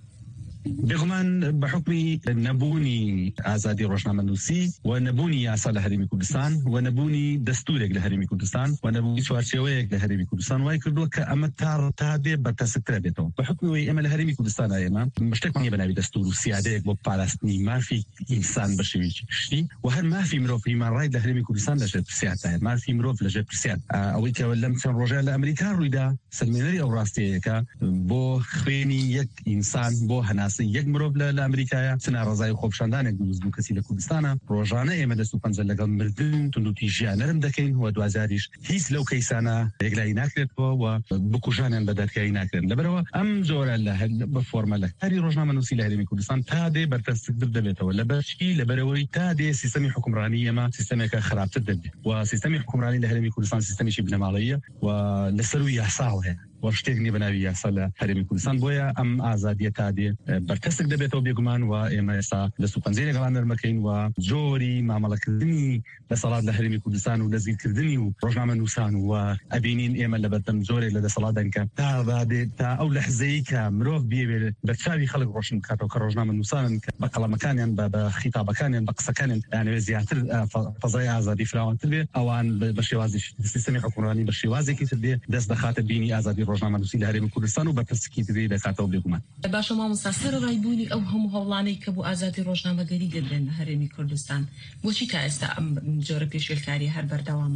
بێگومان بە حکمی نەبوونی ئازادی ڕۆژنامەنووسی و نەبوونی یاسا لە هەرێمی کوردستان و نەبوونی دەستورێک لە هەرێمی کوردستان و نەبوونی چوارچێوەیەک لە هەرێمی کوردستان وای کردووە کە ئەمە تا تا بێ بەرتەسکتر بێتەوە بە حکمی ئێمە لە هەرێمی کوردستان ئێمە شتێکمان بە ناوی دەستور و سیادەیەک بۆ پاراستنی مافی ئینسان بە شێوەیەکی گشتی و هەر مافی مرۆڤ هیومان ڕایت لە هەرێمی کوردستان لەژێر پرسیارتایە مافی مرۆڤ لەژێر پرسیار ئەوەی کە لەم چەند ڕۆژە لە ئەمریکا ڕوویدا سەرمێنەری ئەو ڕاستەیەکە بۆ خوێنی یەک ئینسان بۆ هەناسەی یەک مرۆڤ لە ئەمریکایە چنە ڕزای خۆپشاندانێک دروست بوو کەسی لە کوردستانە ڕۆژانە ئێمە دەست و پەنجە لەگەڵ مردن توندوتی ژیان نەرم دەکەین و دوازاریش هیچ لەو کەیسانە یەکلایی ناکرێتەوە و بکوژانیان بە دادگایی ناکرێن لەبەرەوە ئەم جۆرە لە بە فۆرمە لە کاری ڕۆژنامەنووسی لە هەرێمی کوردستان تا دێ بەرتەسکتر دەبێتەوە لەبەرچی لەبەرەوەی تا دێ سیستەمی حکومڕانی ئێمە سیستەمێکە خراپتر دەبێت و سیستەمی حکومڕانی لە هەرێمی کوردستان سیستەمێکی بنەماڵەییە و لەسەر و یاساوە هەیە و شتێک نیە بە ناوی یاسا لە هەرێمی کوردستان بۆیە ئەم ئازادیە تا دێ بەرتەسک دەبێتەوە بێگومان و ئێمە ئێستا دەست و پەنجەی لەگەڵان نەرمەکەین و جۆری مامەڵەکردنی دەسەڵات لە هەرێمی کوردستان و دەستگیرکردنی و ڕۆژنامەنووسان و ئەبینین ئێمە لە بەردەم جۆرێک لە دەسەڵاتدان کە تا دێت تا ئەو لەحزەیە کە مرۆڤ بێوێت بەرچاوی خەڵک ڕۆشن بکاتەوە کە ڕۆژنامەنووسانن کە بە قەڵەمەکانیان بە خیتابەکانیان بە قسەکانیان یانەوێت زیاتر فەزای ئازادی فراوانتر بێت ئەوان بە شێوازی سیستەمی حکومڕانی بە شێوازێکی تر دێ دەست دەخاتە بینی ئازادی ڕۆژنامەنووسی لە هەرێمی کوردستان و بەرپرسکی دەبێت دەکاتەوە بێگومان. باشە مامۆستا سەرڕایبوونی ئەو هەموو هەوڵانەی کە بۆ ئازادی ڕۆژنامەگەری دەدرێن لە هەرێمی کوردستان بۆچی تا ئێستا ئەم جۆرە پێشێلکاری هەر بەردەوامە؟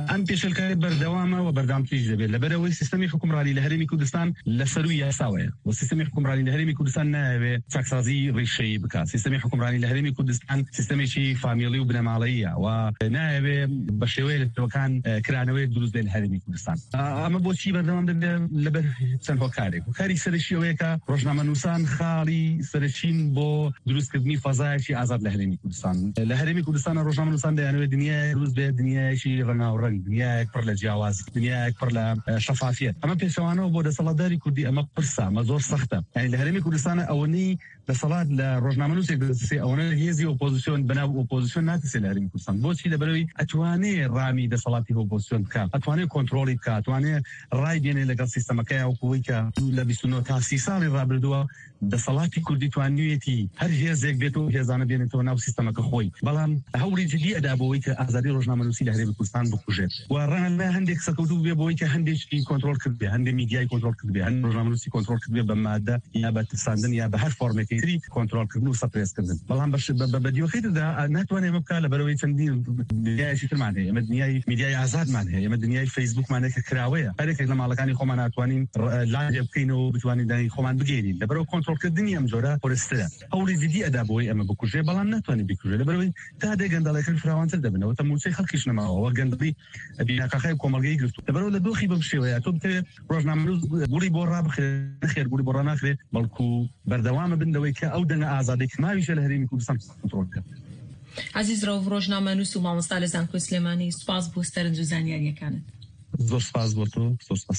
ئەم پێشەلکاری بەردەوامە و بەردەوامتریش دەبێت لەبەرەوەی سیستەمی حکومڕانی لە هەرێمی کوردستان لەسەروی یاساوەیە و سیستەمی حکومڕانی لە هەرێمی کوردستان نایەوێت چاکسازی ڕیشەیی بکات. سیستەمی حکومڕانی لە هەرێمی کوردستان سیستەمێکی فامیلی و بنەماڵەییە و نایەوێت بە شێوەیە لەکان کرانەوەی دروست لە هەرێمی کوردستان. ئەمە بۆچی بەردەوام دەبێت لەبەر چەند هۆکارێک و کاری سەرشیەوەیەکە ڕۆژنامەنووسان خاڵی سەرچین بۆ دروستکردنی فەزایەکی ئازاد لە هەرێمی کوردستان. لە هەرێمی کوردستان ڕۆژنامەنووسان دەیانەوێت دنیای دروست بێت، دنیایکی ڕەنگاوڕەنگ، دنیایەک پڕ لە جیاواز، دنیایەک پڕ لە شەفافیت. ئەمە پێشەوانەوە بۆ دەسەڵاتداری کوردی ئەمە پرسە، ئەمە زۆر سەختە. یعنی لە هەرێمی کوردستان ئەوەی دەسەڵات لە ڕۆژنامەنووسێک دەسێ ئەوەنە هێزی ئۆپۆزیسیۆن بەناو ئۆپۆزیسیۆن ناتەسێت لە هەرێمی کوردستان. بۆچی؟ لەبەرەوەی ئەتوانێت ڕامی دەسەڵاتی ئۆپۆزیسیۆن بکات، ئەتوانێت کۆنتڕۆڵی بکات، ئەتوانێت ڕای بێنێ لەگەڵ سیستەمەکەی ئەوەی کە لە بیست و نۆ تا سی ساڵی ڕابردووە دەسەڵاتی کوردی توانوێتی هەر هێزێک بێت و هێزانە بێنێتەوە ناو سیستەمەکە خۆی. بەڵام هەوڵی جدی ئەدا بۆەوەی کە ئازادی ڕۆژنامەنووسی لە هەرێمی کوردستان بکوژێت و ڕەنگە هەندێک سەکەوتوو بێ بۆەوەی کە هەندێکی کۆنتڕۆڵ کرد بێ، هەندێک میدیای کۆنتڕۆڵ کرد بێ، هەندێک ڕۆژنامەنووسی کۆنتڕۆڵ کرد بێ بە مادە یا بە ترساندن یا بە هەر فۆرمێکی تری کۆنتڕۆڵکردن و سەپرێسکردن. بەڵام بە دیوەخیتدا ناتوانێت ئەمە بکات لەبەرەوەی چەندین دنیایشی ترمان هەیە. ئەمە دنیای میدیای ئازادمان هەیە، ئەمە دنیای فەیسبووکمانەیە کە کراوەیە. هەرێکێک لە ماڵەکانی خۆمان ناتوانین لاگێ بکەینەوە بتوانین دانی خۆمان بگێنین. لەبەرەوە کۆنتڕۆڵکردنی ئەم جۆرە پۆرسترە. هەوڵی جدی ئەدا بۆی ئەمە بکوژێ، بەڵام ناتوانێت بکوژێ لەبەرەوەی تا دێ گەندەڵەکان فراوانتر دەبنەوە تا موچەی خەڵکیش نەماوە گەندەڵی بیناکەخای کۆمەڵگەی گرتو. لەبەرەوە لە دۆخی بەم شێوەیە تۆ بتەوێت ڕۆژنامەنووس گوڵی بۆ ڕابخێ نەخێر گوڵی بۆ ڕاناخرێ، بەڵکو بەردەوامە بندەوەی کە ئەو دەنگە ئازادی ماویشە لە هەرێمی کوردستان کۆنتڕۆڵ بکات. عزیز ڕۆڤ ڕۆژنامەنووس و مامۆستا لە زانکۆی سلێمانی، سوپاس بۆ سەرنج و زانیاریەکانت. زۆر سپاس بۆ تۆ، زۆر سپاس.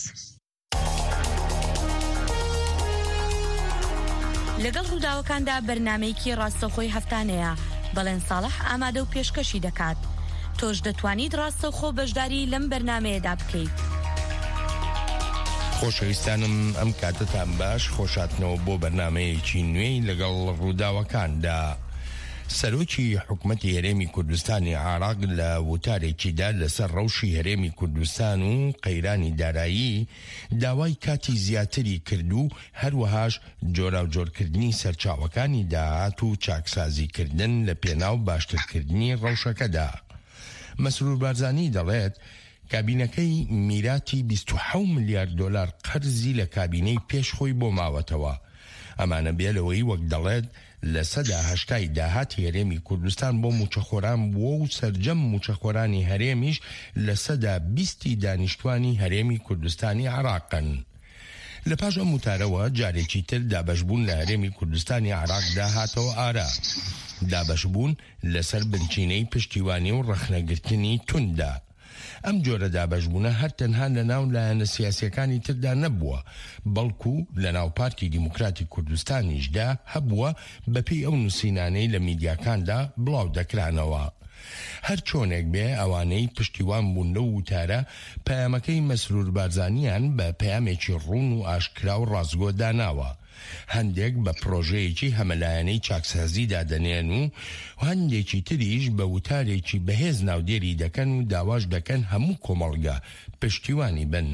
لەگەڵ ڕووداوەکاندا بەرنامەیەکی ڕاستەوخۆی هەفتانەیە بەڵێن ساڵح ئامادە و پێشکەشی دەکات. تۆش دەتوانیت ڕاستەوخۆ بەشداری لەم بەرنامەیەدا بکەیت. خۆشەویستانم ئەم کاتتان باش، خۆشاتنەوە بۆ بەرنامەیەکی نوێی لەگەڵ ڕووداوەکاندا. سەرۆکی حکومەتی هەرێمی کوردستانی عێراق لە وتارێکیدا لەسەر ڕەوشی هەرێمی کوردستان و قەیرانی دارایی داوای کاتی زیاتری کرد و هەروەهاش جۆراوجۆرکردنی سەرچاوەکانی داهات و چاکسازیکردن لە پێناو باشترکردنی ڕەوشەکەدا. مەسرور بارزانی دەڵێت کابینەکەی میراتی بیست و حەوت ملیارد دۆلار قەرزی لە کابینەی پێشخۆی بۆ ماوەتەوە. ئەمانە بێلەوەی وەک دەڵێت لە سەدا هەشتای داهاتی هەرێمی کوردستان بۆ موچەخۆران بووە و سەرجەم موچەخۆرانی هەرێمیش لە سەدا بیستی دانیشتوانی هەرێمی کوردستانی عێراقن. لە پاش ئەم وتارەوە جارێکی تر دابەشبوون لە هەرێمی کوردستانی عێراق داهاتەوە ئارا. دابەشبوون لەسەر بنچینەی پشتیوانی و ڕەخنەگرتنی توندا. ئەم جۆرە دابەشبوونە هەر تەنها لە ناو لایەنە سیاسیەکانی تردا نەبووە، بەڵکو لە ناو پارتی دیموکراتی کوردستانیشدا هەبووە بەپێی ئەو نووسینانەی لە میدیاکاندا بڵاو دەکرانەوە. هەر چۆنێک بێ ئەوانەی پشتیوان بوون لەو وتارە پەیامەکەی مەسرور بارزانیان بە پەیامێکی ڕوون و ئاشکرا و ڕازگۆ داناوە. هەندێک بە پرۆژەیەکی هەمەلایەنەی چاکسازی دادەنێن و هەندێکی تریش بە وتارێکی بەهێز ناودێری دەکەن و داواش دەکەن هەموو کۆمەڵگە پشتیوانی بن.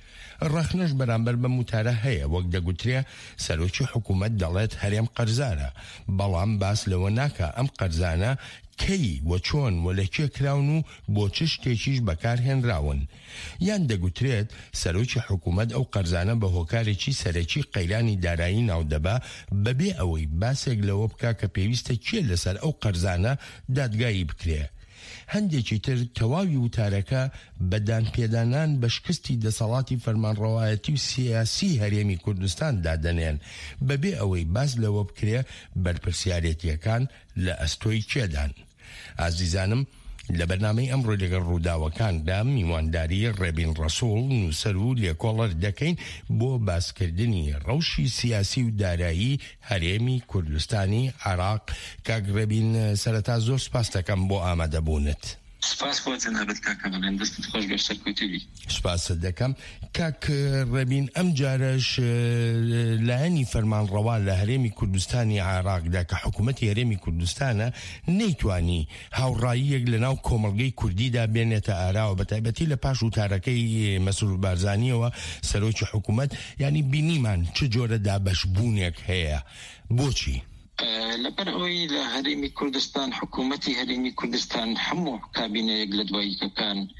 ڕەخنەش بەرامبەر بە وتارە هەیە، وەک دەگوترێ سەرۆکی حکوومەت دەڵێت هەرێم قەرزارە، بەڵام باس لەوە ناکە ئەم قەرزانە کەی وە چۆن وە لە کێ کراون و بۆ چ شتێکیش بەکارهێنراون. یان دەگوترێت سەرۆکی حکوومەت ئەو قەرزانە بە هۆکارێکی سەرەکی قەیرانی دارایی ناودەبا بەبێ ئەوەی باسێک لەوە بکا کە پێویستە کێ لەسەر ئەو قەرزانە دادگایی بکرێ. هەندێکی تر تەواوی وتارەکە بەدان پێدانان بە شکستی دەسەڵاتی فەرمانڕەوایەتی و سیاسی هەرێمی کوردستان دادەنێن بەبێ ئەوەی باس لەوە بکرێ بەرپرسیارەتیەکان لە ئەستۆی کێدان. ئازیزانم، لە بەرنامەی ئەمڕۆ لەگەڵ ڕووداوەکاندا میوانداری ڕێبین ڕەسوڵ نووسەر و لێکۆڵەر دەکەین بۆ باسکردنی ڕەوشی سیاسی و دارایی هەرێمی کوردستانی عێراق. کاک ڕێبین، سەرەتا زۆر سپاس دەکەم بۆ ئامادەبوونت. سپاس بۆ جەنابەت کاکەمەڵێن، دەستت خۆش بێ سەرکەوتووی. سپاست دەکەم. کاک ڕێبین، ئەم جارەش لایەنی فەرمانڕەوا لە هەرێمی کوردستانی عێراقدا کە حکوومەتی هەرێمی کوردستانە نەیتوانی هاوڕاییەک لە ناو کۆمەڵگەی کوردیدا بێنێتە ئاراوە، بەتایبەتی لە پاش وتارەکەی مەسرور بارزانیەوە سەرۆکی حکوومەت، ینی بینیمان چ جۆرە دابەشبوونێک هەیە، بۆچی؟ لەبەر ئەوەی لە هەرێمی کوردستان حکوومەتی هەرێمی کوردستان هەموو کابینەیەک لە دواییەکان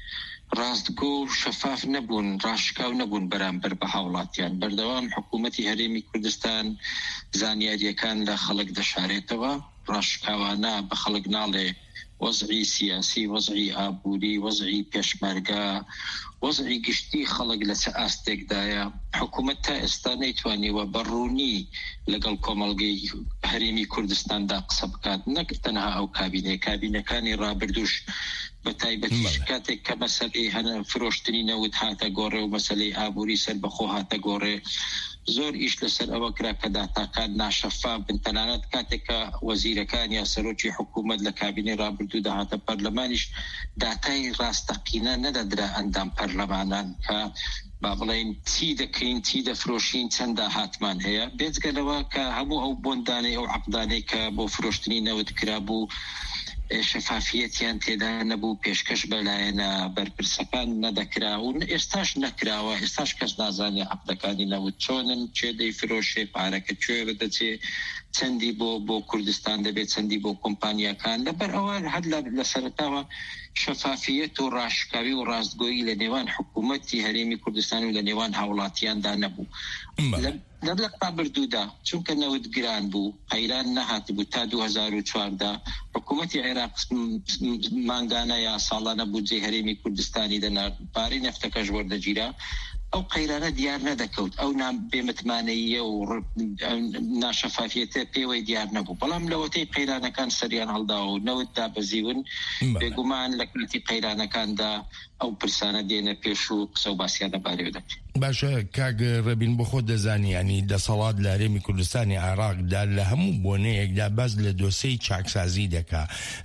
ڕاستگۆ و شەفاف نەبوون، ڕاشکاو نەبوون بەرامبەر بە هاوڵاتیان. بەردەوام حکوومەتی هەرێمی کوردستان زانیاریەکان لە خەڵک دەشارێتەوە، ڕاشکاوانە بە خەڵک ناڵێ وەزعی سیاسی، وەزعی ئابووری، وەزعی پێشمەرگە، وەزعی گشتی خەڵک لە چه ئاستێکدایە. حکوومەت تا ئێستا نەیتوانیوە بەڕوونی لەگەڵ کۆمەڵگەی هەرێمی کوردستاندا قسە بکات، نەک تەنها ئەو کابینێ کابینەکانی ڕابردوش بە تایبەتیش کاتێک کە مەسەلەی هەنە فرۆشتنی نەوت هاتە گۆڕێ و مەسەلەی ئابووری سەربەخۆ هاتە گۆڕێ، زۆر ئیش لەسەر ئەوە کرا کە داتاکان ناشەفاف بن. تەنانەت کاتێککە وەزیرەکان یا سەرۆکی حکوومەت لە کابینەی ڕابردوو داهاتە پەرلەمانیش داتای ڕاستەقینە نەدەدرا ئەندام پەرلەمانان کە با بڵێن چی دەکەین، چی دەفرۆشین، چەندە هاتمان هەیە، بێجگەلەوە کە هەموو ئەو بۆندانەی ئەو عەقدانەی کە بۆ فرۆشتنی نەوت کرابوو شەفافیەتیان تێدا نەبوو، پێشکەش بەلایەنە بەرپرسەکان نەدەکرا و ئێستاش نەکراوە. ئێستاش کەس نازانێ عەقدەکانی نەوت چۆنن، چێ دەیفرۆشێ، پارەکە کوێ دەچێ، چەندی بۆ بۆ کوردستان دەبێت، چەندی بۆ کۆمپانیاکان. لەبەر ئەوە هەر لە سەرەتاوە شەفافیەت و ڕاشکاوی و ڕاستگۆیی لە نێوان حکوومەتی هەرێمی کوردستان و لە نێوان هاوڵاتیاندا نەبوو. لە ڕابردوودا چونکە نەوت گران بوو، قەیران نەهات بوو تا دوو هەزار و چواردە حکوومەتی عێراق مانگانە یا ساڵانە بودجەی هەرێمی کوردستانی دەنارد، پارەی نەفتەکەش وەردەگیرا، ئەو قەیرانە دیار نەدەکەوت، ئەو بێمتمانەیە و ناشەفافیەتە پێوەی دیار نەبوو. بەڵام لەوەتەی قەیرانەکان سەریان هەڵداوە و نەوت دابەزیون، بێگومان لە کاتی قەیرانەکاندا ئەو پرسانە دێنە پێش و قسە و باسییان دەبارەوە دەکەن. باشە کاک ڕەبین بۆ خۆ دەزانی ینی دەسەڵات لە هەرێمی کوردستانی عێراقدا لە هەموو بۆنەیەکدا باز لە دۆسەی چاکسازی دەکا.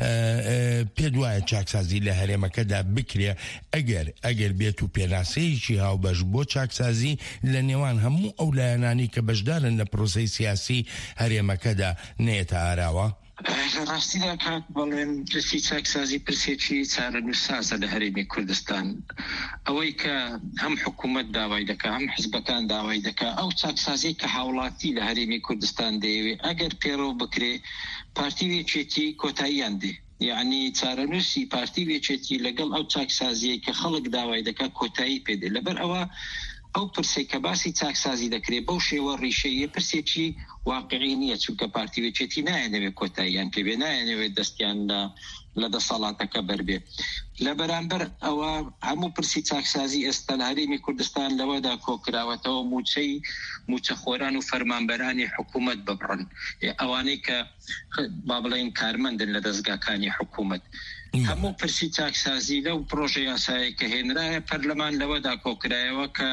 پێ وایە چاکسازی لە هەرێمەکەدا بکرێ ئەگەر ئەگەر بێت و پێناسەیەکی هاوبەش بۆ چاکسازی لە نێوان هەموو ئەو لایەنانی کە بەشدارن لە پرۆسەی سیاسی هەرێمەکەدا نێتە ئاراوە؟ لە ڕاستیدا کات بەڵێن پرسی چاکسازی پرسێکی چارەنووسسازە لە هەرێمی کوردستان. ئەوەی کە هەم حکوومەت داوای دەکا، هەم حزبەکان داوای دەکا، ئەو چاکسازی کە هاوڵاتی لە هەرێمی کوردستان دەیەوێت ئەگەر پێڕۆ بکرێ پارتی وێچێتی کۆتاییان دێ، یعنی چارەنووسی پارتی وێچێتی لەگەڵ ئەو چاکسازیە کە خەڵک داوای دەکا کۆتایی پێدێ. لەبەر ئەوە ئەو پرسێک کە باسی چاکسازی دەکرێت بەو شێوە ڕیشەیە پرسێکی واقعی نییە، چونکە پارتی وێچێتی نایەنەوێت کۆتاییان پێبێ، نایەنەوێت دەستیان لە دەسەڵاتەکە بەربێ. لە بەرامبەر ئەوە هەموو پرسی چاکسازی ئێستا لە هەرێمی کوردستان لەوەدا کۆکراوەتەوە موچەی موچەخۆران و فەرمانبەرانی حکوومەت ببڕن، ئەوانەی کە با بڵێن کارمەندن لە دەستگاکانی حکوومەت. هەموو پرسی چاکسازی لەو پرۆژە یاسایی کە هێنرایە پەرلەمان لەوەدا کۆکرایەوە کە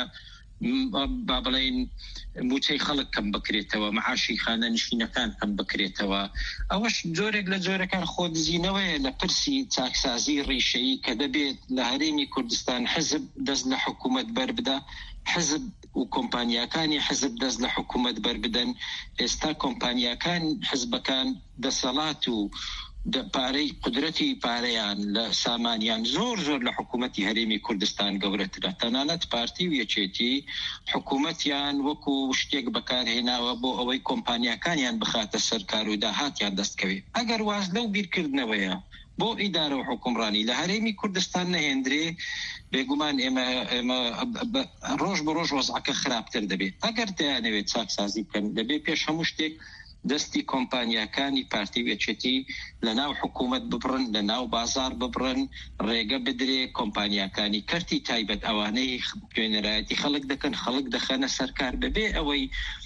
با بڵێن موچەی خەڵک کەم بکرێتەوە، معاشی خانە نشینەکان کەم بکرێتەوە. ئەوەش جۆرێک لە جۆرەکان خۆدزیینەوەیە لە پرسی چاکسازی ڕیشەیی کە دەبێت لە هەرێمی کوردستان حزب دەست لە حکوومەت بەربدا، حزب و کۆمپانیاکانی حزب دەست لە حکوومەت بەربدەن. ئێستا کۆمپانیاکان حزبەکان دەسەڵات و پارەی قدرەتی پارەیان لە سامانیان زۆر زۆر لە حکوومەتی هەرێمی کوردستان گەورەترە. تەنانەت پارتی وێچێتی حکوومەتیان وەکو شتێک بەکارهێناوە بۆ ئەوەی کۆمپانیاکانیان بخاتە سەر کار و داهاتیان دەستکەوێت. ئەگەر واز لەو بیرکردنەوەیە بۆ ئیدارە و حکومڕانی لە هەرێمی کوردستان نەهێندرێ، بێگومان ئێمە ئێمە ڕۆژ بە ڕۆژ وەزعەکە خراپتر دەبێت. ئەگەر دەیانەوێت چاکسازی بکەن دەبێت پێش هەموو شتێک دەستی کۆمپانیاکانی پارتی وێچێتی لە ناو حکوومەت ببڕن، لە ناو بازار ببڕن، ڕێگە بدرێ کۆمپانیاکانی کەرتی تایبەت ئەوانەی توێنەرایەتی خەڵک دەکەن خەڵک دەخەنە سەرکار بەبێ ئەوەی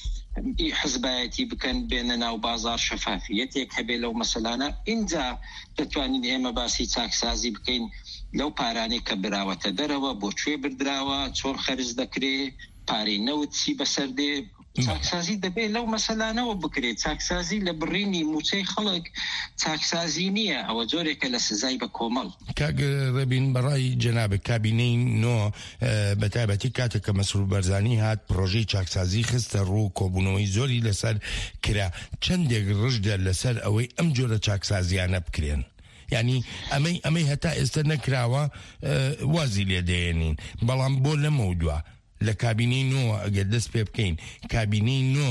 حزبایەتی بکەن بێنە ناو بازار، شەفافیەتێک هەبێ لەو مەسەلانە. اینجا دەتوانین ئێمە باسی چاکسازی بکەین لەو پارانەی کە براوەتە دەرەوە، بۆ کوێ بردراوە، چۆن خەرج دەکرێ، پارەی نەوت چی بەسەر دێ. چاکسازی دەبێت لەو مەسەلانەوە بکرێت. چاکسازی لە بڕینی موچەی خەڵک چاکسازی نییە، ئەوە جۆرێکە لە سزای بە کۆمەڵ. کاک ڕەبین بەڕای جەنابە کابینەی نۆ بەتایبەتی کاتێک کە مەسرور بەرزانی هات پرۆژەی چاکسازی خستە ڕوو، کۆبوونەوەی زۆری لەسەر کرا، چەندێک ڕژدە لەسەر ئەوەی ئەم جۆرە چاکسازیانە بکرێن. یعنی ئەمەی ئەمەی هەتا ئێستا نەکراوە وازی لێ دێنین، بەڵام بۆ لەمە دووە لە کابینەی نۆ ئەگەر دەست پێ بکەین کابینەی نۆ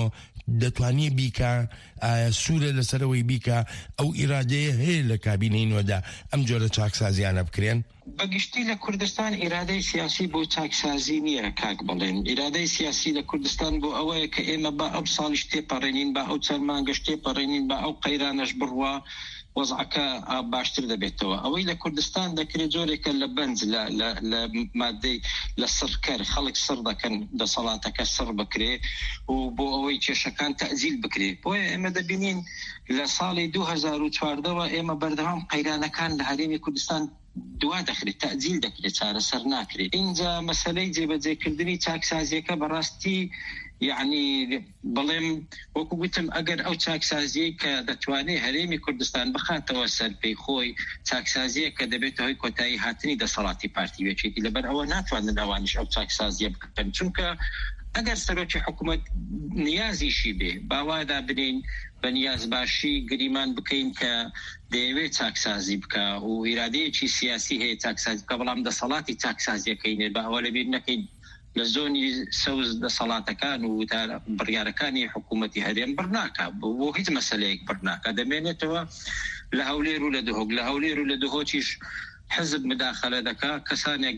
دەتوانێت بیکە سوورە لەسەرەوەی بیکە ئەو ئیرادەیە هەیە لە کابینەی نوێدا ئەم جۆرە چاکسازیانە بکرێن؟ بەگشتی لە کوردستان ئیرادەی سیاسی بۆ چاکسازی نییە کاک بڵێن. ئیرادەی سیاسی لە کوردستان بۆ ئەوەیە کە ئێمە با ئەو ساڵیش تێپەڕێنین، با ئەو چەند مانگەش تێپەڕێنین، با ئەو قەیرانەش بڕوا وەزعەکە باشتر دەبێتەوە. ئەوەی لە کوردستان دەکرێت جۆرێکە لە بەنج لە مادەی لە سڕکەر خەڵک سڕ دەکەن دەسەڵاتەکە سڕ بکرێ و بۆ ئەوەی کێشەکان تەعجیل بکرێ. بۆیە ئێمە دەبینین لە ساڵی دوو هەزار و چواردەوە ئێمە بەردەوام قەیرانەکان لە هەرێمی کوردستان دوا دەخرێت، تەعجیل دەکرێت، چارەسەر ناکرێت. اینجا مەسەلەی جێبەجێکردنی چاکسازیەکە بەڕاستی یعنی بڵێم وەکو گوتم ئەگەر ئەو چاکسازیە کە دەتوانێت هەرێمی کوردستان بخاتەوە سەر پێی خۆی چاکسازیە کە دەبێت هۆی کۆتایی هاتنی دەسەڵاتی پارتی وێچێتی، لەبەر ئەوە ناتوانن ئەوانش ئەو چاکسازیە بکەن. چونکە ئەگەر سەرۆکی حکوومەت نیازیشی بێ باوادا بنین بە نیاز باشی گریمان بکەین کە دەیەوێت چاکسازی بکە و ئیرادەیەکی سیاسی هەیە چاکسازی بکە، بەڵام دەسەڵاتی چاکسازیەکەینێت بە ئەوە لەبیر نەکەین لە زۆنی سەوز دەسەڵاتەکان و بڕیارەکانی حکوومەتی هەرێم بڕناکە بۆ هیچ مەسەلەیەک بڕناکە. دەمێنێتەوە لە هەولێر و لە دهۆک، لە هەولێر و لە دهۆکیش حزب مداخلە دەکا، کەسانێک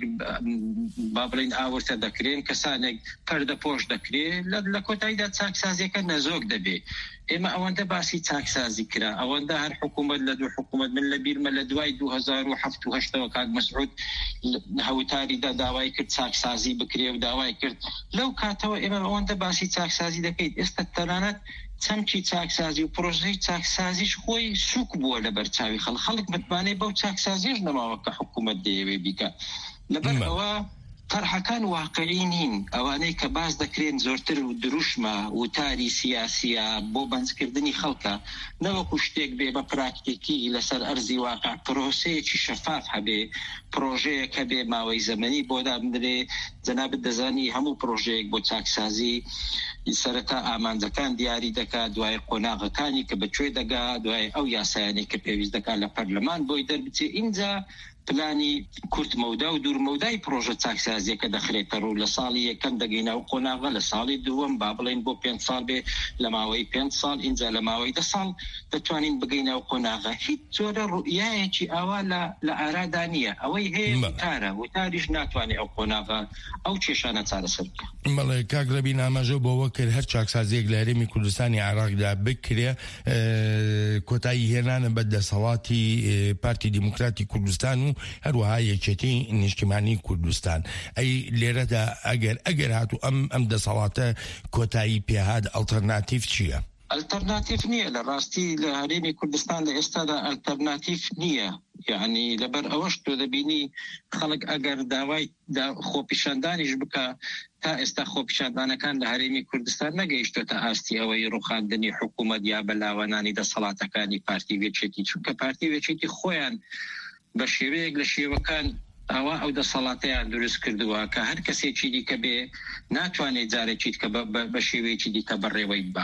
با بڵین ئاورتە دەکرێن، کەسانێک پەردە پۆش دەکرێت، لە کۆتاییدا چاکسازیەکە نەزۆک دەبێ. ئێمە ئەوەندە باسی چاکسازی کرا، ئەوەندە هەر حکوومەت لە دوو حکوومەت من لە بیرمە لە دوای دوو هەزار و هەفت و هەشتەوە کاک مەسعود هەوتاریدا داوای کرد چاکسازی بکرێ و داوای کرد. لەو کاتەوە ئێمە ئەوەندە باسی چاکسازی دەکەیت، ئێستا تەنانەت چەمکی چاکسازی و پرۆژەی چاکسازیش خۆی سوک بووە لە بەرچاوی خەڵک. خەڵک متمانەی بەو چاکسازیش نەماوە کە حکوومەت دەیەوێ بیکە. لەبەر ئەوە طرحەکان واقعی نین، ئەوانەی کە باز دەکرێن زۆرتر و دروشمە وتاری سیاسیە بۆ بەنجکردنی خەڵکە، نەوەکو شتێک بێ بە پراکتیکی لەسەر ئەرزی واقع، پرۆسەیەکی شەفاف هەبێ، پرۆژەیەک هەبێ ماوەی زەمەنی بۆ دابدرێ. جەنابەت دەزانی هەموو پرۆژەیەک بۆ چاکسازی سەرەتا ئامانجەکان دیاری دەکات، دوای قۆناغەکانی کە بەکوێ دەگا، دوای ئەو یاسایانی کە پێویست دەکات لە پەرلەمان بۆی دەربچێ. اینجا پلانی کورت مەودا و دوور مەودای پرۆژە چاکسازیەکە دەخرێتە ڕوو. لە ساڵی یەکەم دەگەینە و قۆناغە، لە ساڵی دووەم با بڵێن بۆ پێنج ساڵ بێ، لە ماوەی پێنج ساڵ، اینجا لە ماوەی دە ساڵ دەتوانین بگەینە و قۆناغە. هیچ جۆرە ڕوئیایەکی ئاوا لە ئارادا نییە. ئەوەی هەیە وتارە، وتاریش ناتوانێت ئەو قۆناغە ئەو کێشانە چارەسەر بکە. بەڵێ کاک ڕەبین ئاماژە بۆەوە کرد هەر چاکسازیەک لە هەرێمی کوردستانی عێراقدا بکرێ کۆتایی هێنانە بە دەسەڵاتی پارتی دیموکراتی کوردستان و هەروەها یەکێتی نیشتیمانی کوردستان. ئەی لێرەدا ئەگەر ئەگەر هاتوو ئەم ئەم دەسەڵاتە کۆتایی پێهات ئەڵتەرناتیڤ چییە؟ ئەلتەرناتیڤ نییە، لە ڕاستی لە هەرێمی کوردستان لە ئێستادا ئەلتەرناتیڤ نییە. یعنی لەبەر ئەوەش تۆ دەبینی خەڵک ئەگەر داوای خۆپیشاندانیش بکە، تا ئێستا خۆپیشاندانەکان لە هەرێمی کوردستان نەگەیشتۆتە ئاستی ئەوەی ڕوخاندنی حکوومەت یا بەلاوانانی دەسەڵاتەکانی پارتی وێچێتی، چونکە پارتی وێچێتی خۆیان بە شێوەیەک لە شێوەکان ئەوە ئەو دەسەڵاتەیان دروست کردووە کە هەر کەسێکی دیکە بێ ناتوانێت جارێکیت کە بە شێوەیەکی دیکە بەڕێوەی بە.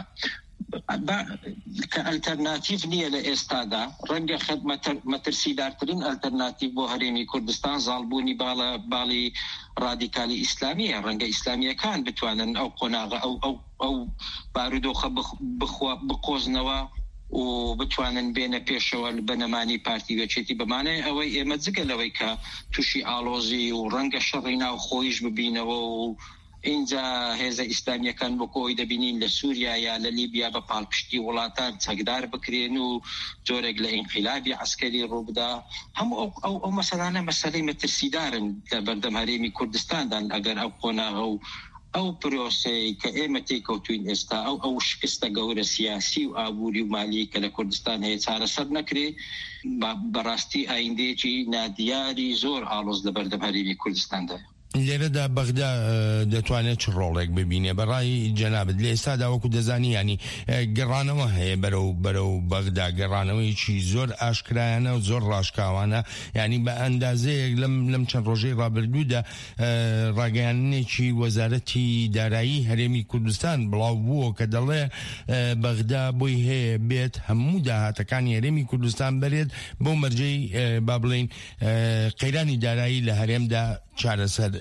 کە ئەلتەرناتیڤ نییە لە ئێستادا. ڕەنگە مەترسیدارترین ئەلتەرناتیڤ بۆ هەرێمی کوردستان زاڵبوونی باڵی ڕادیکالی ئیسلامیە. ڕەنگە ئیسلامیەکان بتوانن ئەو قۆناغە ئەو بارودۆخە بقۆزنەوە و بتوانن بێنە پێشەوە بەنەمانی پارتی وێچێتی، بەمانەیە ئەوەی ئێمە جگەلەوەی کە تووشی ئالۆزی و ڕەنگە شەڕی ناو خۆیش ببینەوە و اینجا هێزە ئیسلامیەکان بۆ کۆی دەبینین لە سووریا یا لە لیبیا بە پاڵپشتی وڵاتان چەکدار بکرێن و جۆرێک لە ئینقلابی عسکەری ڕووبدا. هەموو ئەو ئەو مەسەلانە مەسەلەی مەترسیدارن لە بەردەم هەرێمی کوردستاندان. ئەگەر ئەو قۆناغە و ئەو پرۆسەی کە ئێمە تێکەوتوین ئێستا ئەو ئەو شکستە گەورە سیاسی و ئابووری و مالی کە لە کوردستان هەیە چارەسەر نەکرێ، بەڕاستی ئایندێکی نادیاری زۆر ئاڵۆز لە بەردەم هەرێمی کوردستاندا. لێرەدا بەغدا دەتوانێت چ ڕۆڵێک ببینێ؟ بەڕای جەنابەت لە ئێستادا وەکو دەزانی ینی گەڕانەوە هەیە بەرەو بەرەو بەغدا، گەڕانەوەیکی زۆر ئاشکرایانە و زۆر ڕاشکاوانە. ینی بە ئەندازەیەک لەم لەم چەند ڕۆژەی ڕابردوودا ڕاگەیاندنێکی وەزارەتی دارایی هەرێمی کوردستان بڵاو بووە کە دەڵێ بەغدا بۆی هەیە بێت هەموو داهاتەکانی هەرێمی کوردستان بەرێت بۆ مەرجەی با بڵین قەیرانی دارایی لە هەرێمدا چارەسەر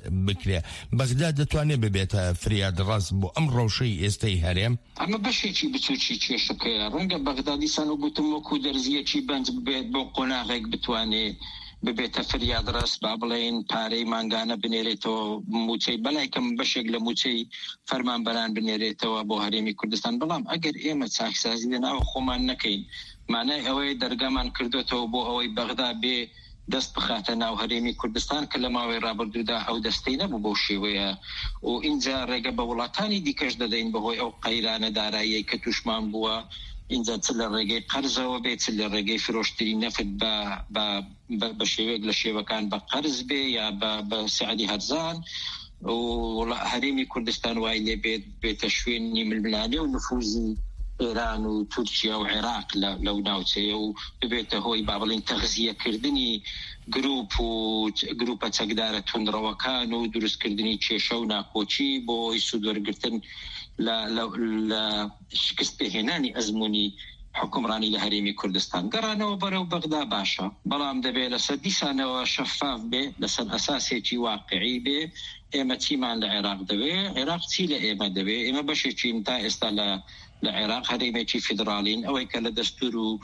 بکرێ بەغداد دەتوانێت ببێتە فریاد ڕاست بۆ ئەم ڕەوشەی ئێستای هەرێم ئەمە بەشێکی بچوکی کێشەکەیە ڕەنگە بەغدادی سان و گوتم وەکو دەرزیەکی بەنج ببێت بۆ قۆناغێک بتوانێت ببێتە فریاد ڕاست با بڵێن پارەی مانگانە بنێرێتەوە موچەی بەلایکەم بەشێک لە موچەی فەرمانبەران بنێرێتەوە بۆ هەرێمی کوردستان بەڵام ئەگەر ئێمە چاکسازی لەناوە خۆمان نەکەین مانای ئەوەی دەرگامان کردوێتەوە بۆ ئەوەی بەغدا بێ دەست بخاتە ناو هەرێمی کوردستان کە لە ماوەی ڕابردوودا ئەو دەستەی نەبوو بۆ شێوەیە و اینجا ڕێگە بە وڵاتانی دیکەش دەدەین بەهۆی ئەو قەیرانە داراییەی کە توشمان بووە اینجا چ لە ڕێگەی قەرزەوە بێت چ لە ڕێگەی فرۆشتری نەفت بە شێوەیەک لە شێوەکان بە قەرز بێ یا بە سعدی هەرزان و هەرێمی کوردستان وای لێ بێت بێتە شوێنی ململانێ و نفوزی ئێران و تورکیا و عێراق لەو ناوچەیە و ببێتە هۆی با بڵێن تەغزیەکردنی گروپ و گروپە چەکدارە توندڕەوەکان و دروستکردنی کێشە و ناکۆچی بۆی سوودوەرگرتن لە شکست پێهێنانی ئەزمموی حکومڕانی لە هەرێمی کوردستان گەڕانەوە بەرەو بەغدا باشە بەڵام دەبێت لەسەر دیسانەوە شەفاف بێ لەسەر ئەساسێکی واقعی بێ ئێمە چیمان لە عێراق دەوێ عێراق چی لە ئێمە دەوێ ئێمە بەشێکین تا ئێستا لە لە عێراق هەرێمێکی فیدرالین ئەوەی کە لە دەستور و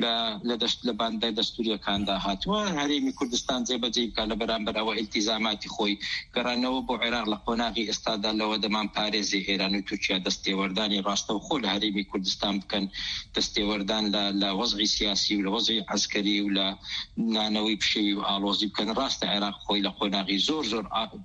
لە دەست لە باندای دەستوریەکاندا هاتووە هەرێمی کوردستان جێبەجێ بکات لە بەرامبەرەوە ئیلتیزاماتی خۆی گەڕانەوە بۆ عێراق لە قۆناغی ئێستادا لەوە دەمان پارێزی ئێران و تورکیا دەستێوەردانی ڕاستە و خۆ لە هەرێمی کوردستان بکەن دەستێوەردان لە وەزعی سیاسی و لە وەزعی عەسکەری و لە نانەوەی پشێوی و ئالۆزی بکەن ڕاستە عێراق خۆی لە قۆناغی زۆر زۆر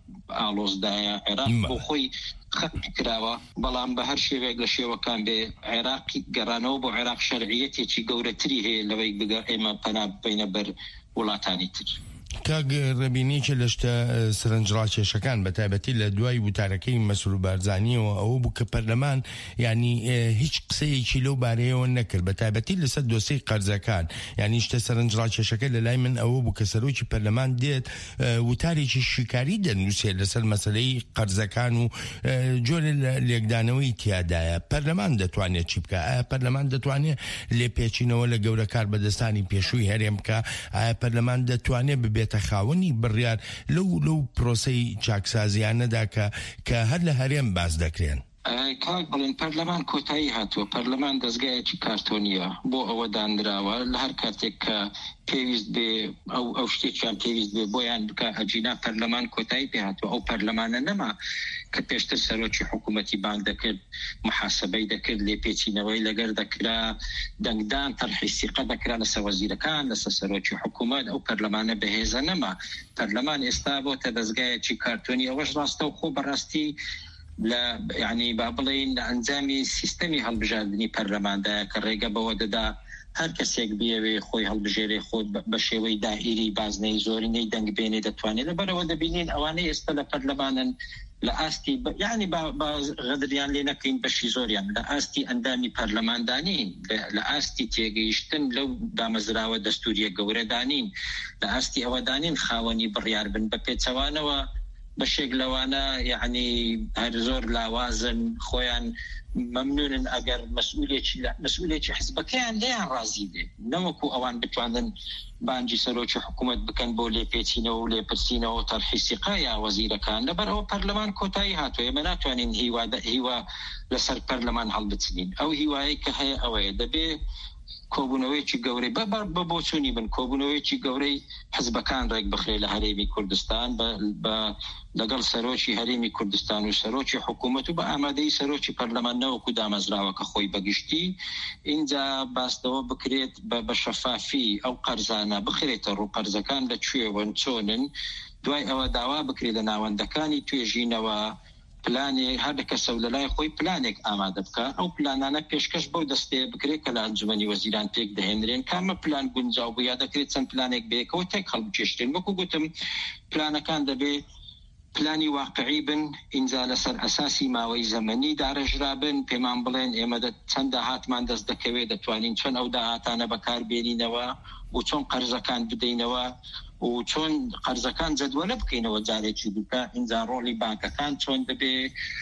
ئالۆزدایە عێراق بۆ خۆی کراوە بەڵام بە هەر شێوێک لە شێوەکان بێ عێراقی گەڕانەوە بۆ عێراق شەرعیەتێکی گەورەتری هەیە لەوەی بگە ئێمە پەنا بینە بەر وڵاتانی تر کاگ ڕێبینێکی لە شتە سەرنجڕاکێشەکان بە تایبەتی لە دوای وتارەکەی مەسروور بارزانیەوە ئەوە بوو کە پەرلەمان ینی هیچ قسەیەکی لەو بارەیەوە نەکرد بە تایبەتی لەسەر دۆسەی قەرزەکان ینی شتە سەرنجڕاکێشەکە لە لای من ئەوە بوو کە سەرۆکی پەرلەمان دێت وتارێکی شیکاری دەنووسێت لەسەر مەسەلەی قەرزەکان و جۆرە لێکدانەوەی تیادایە پەرلەمان دەتوانێت چی بکە ئایا پەرلەمان دەتوانێت لێپێچینەوە لە گەورەکار بەدەستانی پێشووی هەرێم بکە ئایا پەرلەمان دەتوانێت ببێت خاوەنی بڕیار لەو لەو پرۆسەی چاکسازیانەدا کە کە هەر لە هەرێم باز دەکرێن کاک بڵێن پەرلەمان کۆتایی هاتووە پەرلەمان دەستگایەکی کارتۆنیە بۆ ئەوە دانراوە لە هەر کاتێک کە پێویست بێ ئەو ئەو شتێکیان پێویست بێ بۆیان بکە ئەجینا پەرلەمان کۆتایی پێ هاتووە ئەو پەرلەمانە نەما کە پێشتر سەرۆکی حکوومەتی بانگ دەکرد محاسبەی دەکرد لێپێچینەوەی لەگەر دەکرا دەنگدان تەرحی سیقە دەکرا لەسەر وەزیرەکان لەسەر سەرۆکی حکوومەت ئەو پەرلەمانە بەهێزە نەما پەرلەمان ئێستا بۆتە دەستگایەکی کارتۆنی ئەوەش ڕاستە و خۆ بەڕاستی لا يعني بابلين انزامي سيستمي هالبجاردني برلماندا كريغا بوددا هر کەسێک بێوێ خۆی هەڵبژێرێ خۆی بە شێوەی داهیری بازنەی زۆرینەی دەنگ بێنێ دەتوانێت لەبەرەوە دەبینین ئەوانەی ئێستا لە پەرلەمانن لە ئاستی یعنی غەدریان لێ نەکەین بەشی زۆریان لە ئاستی ئەندامی پەرلەماندانین لە ئاستی تێگەیشتن لەو دامەزراوە دەستوریە گەورەدانین لە ئاستی ئەوەدانین خاوەنی بڕیار بن بە پێچەوانەوە بەشێک لەوانە یعنی هەر زۆر لاوازن خۆیان مەمنونن ئەگەر مەسئولێکی مەسئولێکی حزبەکەیان لێیان ڕازی بێ نەوەکو ئەوان بتوانن بانجی سەرۆکی حکوومەت بکەن بۆ لێپێچینەوە و لێپرسینەوە تەرحی سیقا یا وەزیرەکان لەبەرەوە پەرلەمان کۆتایی هاتووە ئێمە ناتوانین هیوا لەسەر پەرلەمان هەڵبچنین ئەو هیوایە کە هەیە ئەوەیە دەبێ کۆبوونەوەیکی گەورەی بەبەر بە بۆچوونی بن کۆبوونەوەیکی گەورەی حزبەکان ڕێک بخرێ لە هەرێمی کوردستان بە لەگەڵ سەرۆکی هەرێمی کوردستان و سەرۆکی حکوومەت و بە ئامادەی سەرۆکی پەرلەمانەوەکو دامەزراوە کە خۆی بەگشتی اینجا باستەوە بکرێت بە شەفافی ئەو قەرزانە بخرێتە ڕوو قەرزەکان لەکوێوەن چۆنن دوای ئەوە داوا بکرێت لە ناوەندەکانی توێژینەوە پلانێک هەر کەسە لە لای خۆی پلانێک ئامادە بکە ئەو پلانانە پێشکەش بۆ دەستێ بکرێت کە لە ئەنجومەنی وەزیران پێک دەهێنرێن کامە پلان گونجاو بوو یا دەکرێت چەند پلانێک بێکەوە تێک هەڵبکێشتن وەکو گوتم پلانەکان دەبێت پلانی واقعی بن اینجا لەسەر ئەساسی ماوەی زەمەنی داڕێژرا بن پێمان بڵێن ئێمە چەند داهاتمان دەست دەکەوێت دەتوانین چۆن ئەو داهاتانە بەکاربێنینەوە و چۆن قەرزەکان بدەینەوە و چۆن قەرزەکان جەدوەلە بکەینەوە جارێکی دوکە اینجا ڕۆڵی بانکەکان چۆن دەبێ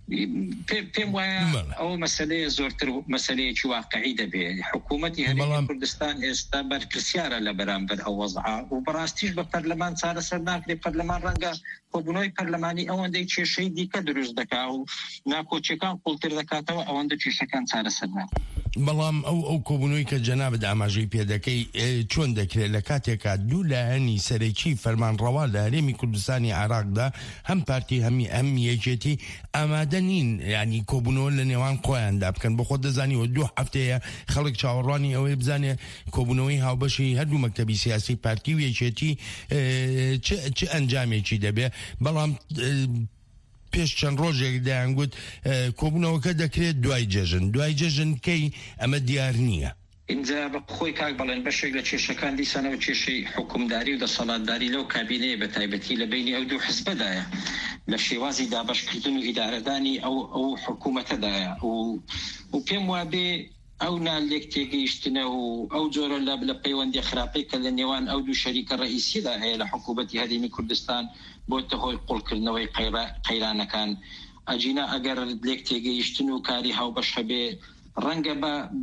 پێم وایە ئەو مەسەلەیە زۆرتر مەسەلەیەکی واقعی دەبێت. حکوومەتی هەرێمی کوردستان ئێستا بەرپرسیارە لە بەرامبەر ئەو وەزعە و بەڕاستیش بە پەرلەمان چارەسەر ناکرێت. پەرلەمان ڕەنگە کۆبوونەوەی پەرلەمانی ئەوەندەی کێشەی دیکە دروست دەکا و ناکۆچیەکان قوڵتر دەکاتەوە ئەوەندە کێشەکان چارەسەر ناکرێت. بەڵام ئەو ئەو کۆبوونەوەی کە جەنابەت ئاماژەی پێدەکەی چۆن دەکرێت لە کاتێکا دوو لایەنی سەرەکی فەرمانڕەوا لە هەرێمی کوردستانی عێراقدا هەم پارتی هەمی ئەم یەکێتی ئامادە نین ینی کۆبوونەوە لە نێوان خۆیاندا بکەن. بە خۆت دەزانیەوە دوو هەفتەیە خەڵک چاوەڕوانی ئەوەی بزانێ کۆبوونەوەی هاوبەشی هەردوو مەکتەبی سیاسی پارتی و یەکێتی چ ئەنجامێکی دەبێت. بەڵام پێش چەند ڕۆژێک دەیانگوت کۆبوونەوەکە دەکرێت دوای جەژن دوای جەژن کەی ئەمە دیار نییە. اینجا بە خۆی کاک بەڵێن بەشێک لە کێشەکان دیسانەوە کێشەی حکومداری و دەسەڵاتداری لەو کابینەیە بە تایبەتی لە بینی ئەو دوو حزبەدایە لە شێوازی دابەشکردن و ئیدارەدانی ئەو ئەو حکوومەتەدایە و پێم وابێ ئەو نالێک تێگەیشتنە و ئەو جۆرە لە پەیوەندی خراپەی کە لە نێوان ئەو دوو شەریکە ڕئیسیدا هەیە لە حکوومەتی هەرێمی کوردستان بۆتە هۆی قوڵکردنەوەی قەیرانەکان. ئەجینا ئەگەر لێک تێگەیشتن و کاری هاوبەش هەبێ ڕەنگە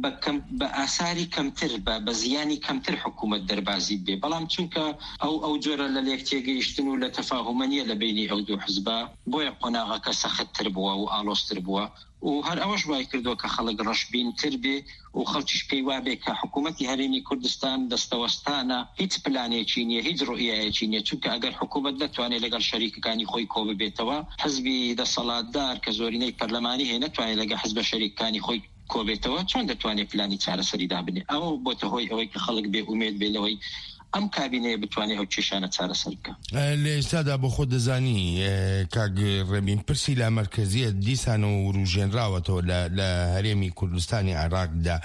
بە ئاساری کەمتر بە زیانی کەمتر حکوومەت دەربازی بێ. بەڵام چونکە ئەو ئەو جۆرە لە لێک تێگەیشتن و لە تەفاهومەنیە لە بینی ئەو دوو حزبە بۆیە قۆناغەکە سەختتر بووە و ئالۆستر بووە و هەر ئەوەش وای کردووە کە خەڵک ڕەشبینتر بێ و خەڵکیش پێی وابێ کە حکوومەتی هەرێمی کوردستان دەستەوەستانە هیچ پلانێکی نییە هیچ ڕوئیایەکی نییە. چونکە ئەگەر حکوومەت دەتوانێت لەگەڵ شەریکەکانی خۆی کۆ ببێتەوە حزبی دەسەڵاتدار کە زۆرینەی پەرلەمانی هەیە نەتوانێت لەگەڵ حزبە شەریکەکانی خۆی کۆبێتەوە چۆن دەتوانێت پلانی چارەسەری دابنێ. ئەوە بۆتە هۆی ئەوەی کە خەڵک بێ ئومێد بێ لەوەی ئەم کابینەیە بتوانێت ئەو کێشانە چارەسەر بکە. لە ئێستادا بۆ خۆ دەزانی کاک ڕەبین پرسی لە مەرکەزیەت دیسانە و ڕوژێنراوەتەوە لە هەرێمی کوردستانی عێراقدا.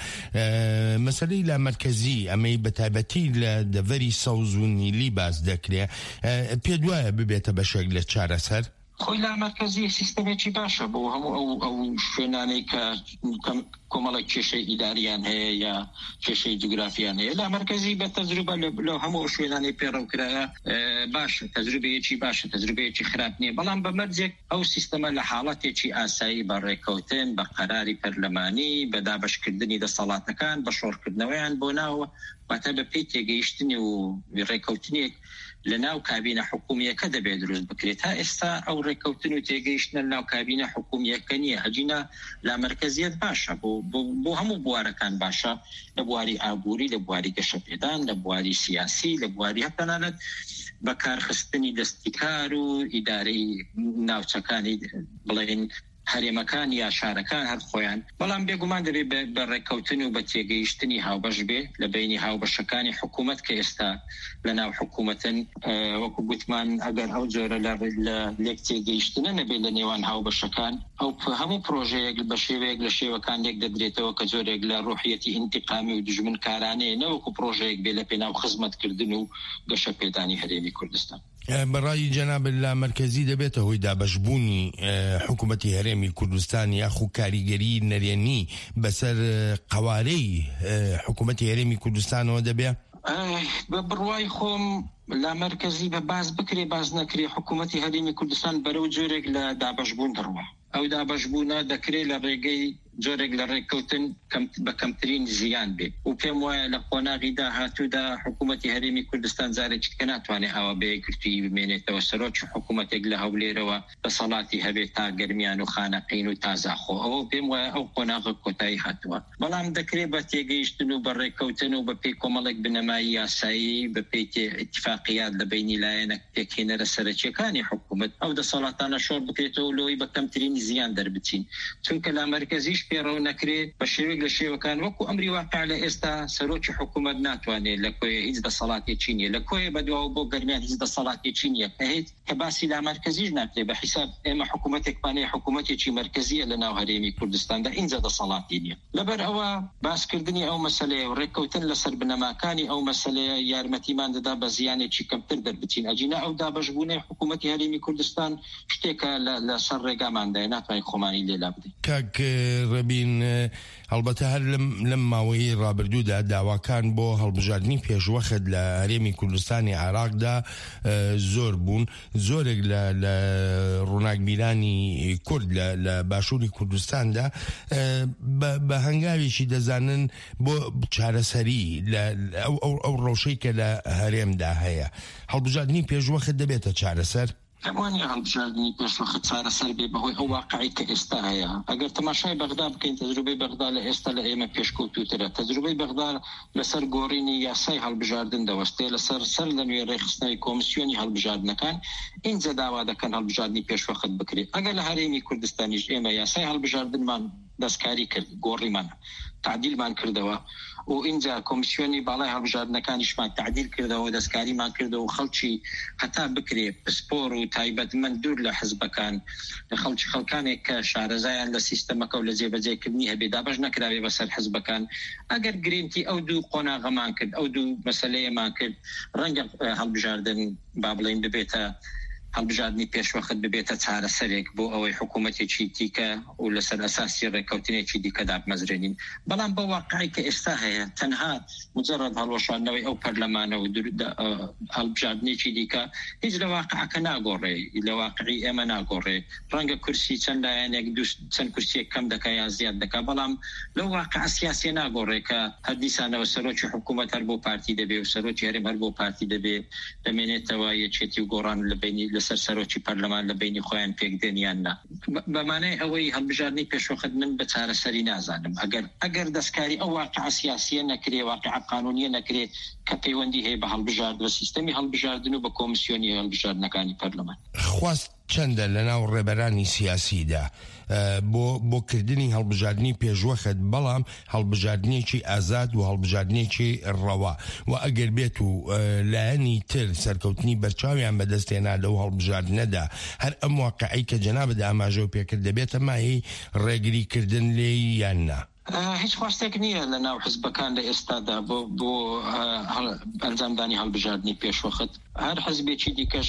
مەسەلەی لە مەرکەزی ئەمەی بەتایبەتی لە دەڤەری سەوز و نیلی باز دەکرێت پێ دوایە ببێتە بەشێک لە چارەسەر؟ خۆی لا مەرکەزی سیستەمێکی باشە بۆ هەموو ئەو ئەو شوێنانەی کە کۆمەڵی کێشەی ئیداریان هەیە یا کێشەی جوگرافیان هەیە. لا مەرکەزی بە تەجروبە لە هەموو شوێنانی پێڕەوکرایە باشە، تەجروبەیەکی باشە، تەجروبەیەکی خراپ نییە. بەڵام بە مەرجێک ئەو سیستەمە لە حاڵەتێکی ئاسایی بە ڕێکەوتن بە قەراری پەرلەمانی بە دابەشکردنی دەسەڵاتەکان بە شۆڕکردنەوەیان بۆ ناوە واتە بە پێی تێگەیشتنی و ڕێکەوتنێک لە ناو کابینە حکوومیەکە دەبێت دروست بکرێت. تا ئێستا ئەو ڕێکەوتن و تێگەیشتنە ناو کابینە حکوومیەکە نییە. ئەجینا لا مەرکەزیەت باشە بۆ هەموو بوارەکان باشە، لە بواری ئابووری، لە بواری گەشەپێدان، لە بواری سیاسی، لە بواری هەتەنانەت بەکارخستنی دەستیکار و ئیدارەی ناوچەکانی بڵێن هەرێمەکان یا شارەکان هەر خۆیان. بەڵام بێگومان دەبێت بە ڕێکەوتن و بە تێگەیشتنی هاوبەش بێ لە بینی هاوبەشەکانی حکوومەت کە ئێستا لە ناو حکوومەتن. وەکو گوتمان ئەگەر ئەو جۆرە لە لێک تێگەیشتنە نەبێت لە نێوان هاوبەشەکان ئەو هەموو پرۆژەیەک بە شێوەیەک لە شێوەکان لێک دەدرێتەوە کە جۆرێک لە ڕوحیەتی ئینتیقامی و دژمن کارانەیە نەوەکو پرۆژەیە بێ لە پێناو خزمەتکردن و گەشەپێدانی هەرێمی کوردستان. بەڕای جەناب لا مەرکەزی دەبێتە هۆی دابەشبوونی حکوومەتی هەرێمی کوردستان یاخو کاریگەری نەرێنی بەسەر قەوارەی حکوومەتی هەرێمی کوردستانەوە دەبێت؟ بە بڕوای خۆم لا مەرکەزی بە باز بکرێ باز نەکرێ حکوومەتی هەرێمی کوردستان بەرەو جۆرێک لە دابەشبوون دەڕوە. ئەو دابەشبوونە دەکرێت لە ڕێگەی جۆرێک لە ڕێککەوتن بە کەمترین زیان بێ و پێم وایە لە قۆناغی داهاتوودا حکوومەتی هەرێمی کوردستان زارێکی کە ناتوانێت ئەوە بەیەکگرتووی بمێنێتەوە سەرۆکی حکوومەتێک لە هەولێرەوە بەسەڵاتی هەبێت تا گەرمیان و خانەقین و تازاخۆ. ئەوە پێم وایە ئەو قۆناغە کۆتایی هاتووە. بەڵام دەکرێت بە تێگەیشتن و بە ڕێککەوتن و بە پێی کۆمەڵێک بنەمایی یاسایی بە پێی ئیتفاقیات لە بینی لایەنە پێکهێنەرە سەرەکیەکانی حکوومەت ئەو دەسەڵاتانە شۆڕ بکرێتەوە لۆی بە کەمترین زیان دەربچین. چونکە لا مەرکەزیش پێڕەو نەکرێت بە شێوەیەک لە شێوەکان وەکو ئەمری واقع لە ئێستا سەرۆکی حکوومەت ناتوانێت لە کۆیە هیچ دەسەڵاتێکی نییە، لە کۆیە بەدواوە بۆ گەرمیان هیچ دەسەڵاتێکی نییە کە هیچ کە باسی لا مەرکەزیش ناکرێت. بە حیساب ئێمە حکوومەتێکمانەیە حکوومەتێکی مەرکەزیە لە ناو هەرێمی کوردستاندا ئینجا دەسەڵاتی نییە. لەبەر ئەوە باسکردنی ئەو مەسەلەیە و ڕێککەوتن لەسەر بنەماکانی ئەو مەسەلەیە یارمەتیمان دەدا بە زیانێکی کەمتر دەربچین. ئەجینا ئەو دابەشبوونەی حکوومەتی هەرێمی کوردستان شتێکە لە سەر ڕێگاماندای ناتوانین خۆمانی لێلا بدەین. کاک ڕەبین هەڵبەتە هەر لەم ماوەی ڕابردوودا داواکان بۆ هەڵبژاردننی پێشوەخت لە هەرێمی کوردستانی عێراقدا زۆر بوون. زۆرێک لە ڕووناکبیرانی کورد لە باشووری کوردستاندا بە هەنگاوێکی دەزانن بۆ چارەسەری ئەو ڕەوشەی کە لە هەرێمدا هەیە. هەڵبژاردننی پێشوەخت دەبێتە چارەسەر؟ ئەوانی هەڵبژاردننی پێشوەخت چارەسەر بێ بەهۆی ئەو واقعی کە ئێستا هەیە. ئەگەر تەماشای بەغدا بکەین تەجروبەی بەغدا لە ئێستا لە ئێمە پێشکەوتووترە. تەجروبەی بەغدا لەسەر گۆڕینی یاسای هەڵبژاردن دەوەستێ لەسەر سەر لە نوێ ڕێخستنەوەی کۆمیسیۆنی هەڵبژاردنەکان اینجا داوا دەکەن هەڵبژاردننی پێشوەخت بکرێت. ئەگەر لە هەرێمی کوردستانیش ئێمە یاسای هەڵبژاردنمان دەستکاری کرد، گۆڕیمان تعدیلمان کردەوە و اینجا کۆمیسیۆنی باڵای هەڵبژاردنەکانیشمان تعدیل کردەوە، دەستکاریمان کردەوە و خەڵکی هەتا بکرێ پسپۆر و تایبەتمەند دوور لە حزبەکان خەڵکی خەڵکانێک کە شارەزایان لە سیستەمەکە و لە جێبەجێکردنی هەبێ دابەش نەکراوێ بەسەر حزبەکان. ئەگەر گرنگی ئەو دوو قۆناغەمان کرد، ئەو دوو مەسەلەیەمان کرد، ڕەنگە هەڵبژاردن با بڵێن ببێتە هەڵبژاردننی پێشوەخت ببێتە چارەسەرێک بۆ ئەوەی حکوومەتێکی دیکە و لەسەر ئەساسی ڕێکەوتنێکی دیکە دابمەزرێنین. بەڵام بە واقعی کە ئێستا هەیە تەنها مجرد هەڵوەشاندنەوەی ئەو پەرلەمانە و هەڵبژاردنێکی دیکە هیچ لە واقعەکە ناگۆڕێ، لە واقعی ئێمە ناگۆڕێ. ڕەنگە کورسی چەند لایەنێک چەند کورسێک کەم دەکا یا زیاد دەکا، بەڵام لەو واقع سیاسی ناگۆڕێ کە هەر دیسانەوە سەرۆکی حکوومەت هەر بۆ پارتی دەبێ و سەرۆکی هەرێم هەر بۆ پارتی دەبێ، دەمێنێتەوە یەکێتی و گۆڕان لە بینی لەسەر سەرۆکی پەرلەمان لە بینی خۆیان پێکدێنیان نا. بەمانای ئەوەی هەڵبژاردننی پێشوەخت من بە چارەسەری نازانم. ئەگەر ئەگەر دەستکاری ئەو واقع سیاسیە نەکرێ، واقع قانونیە نەکرێت کە پەیوەندی هەیە بە هەڵبژارد و سیستەمی هەڵبژاردن و بە کۆمیسیۆنی هەڵبژاردنەکانی پەرلەمان. خواست چەندە لەناو ڕێبەرانی سیاسیدا بۆ بۆ کردنی هەڵبژاردننی پێشوەخت، بەڵام هەڵبژاردنێکی ئازاد و هەڵبژاردنێکی ڕەوا و ئەگەر بێت و لایەنی تر سەرکەوتنی بەرچاویان بەدەستێنا لەو هەڵبژاردنەدا هەر ئەم واقعی کە جەنابەت ئاماژە و پێکرد دەبێتە مای ڕێگریکردن لێ یان نا؟ هیچ خواستێک نییە لە ناو حزبەکان لە ئێستادا بۆ بۆ ئەنجامدانی هەڵبژاردننی پێشوەخت. هەر حزبێکی دیکەش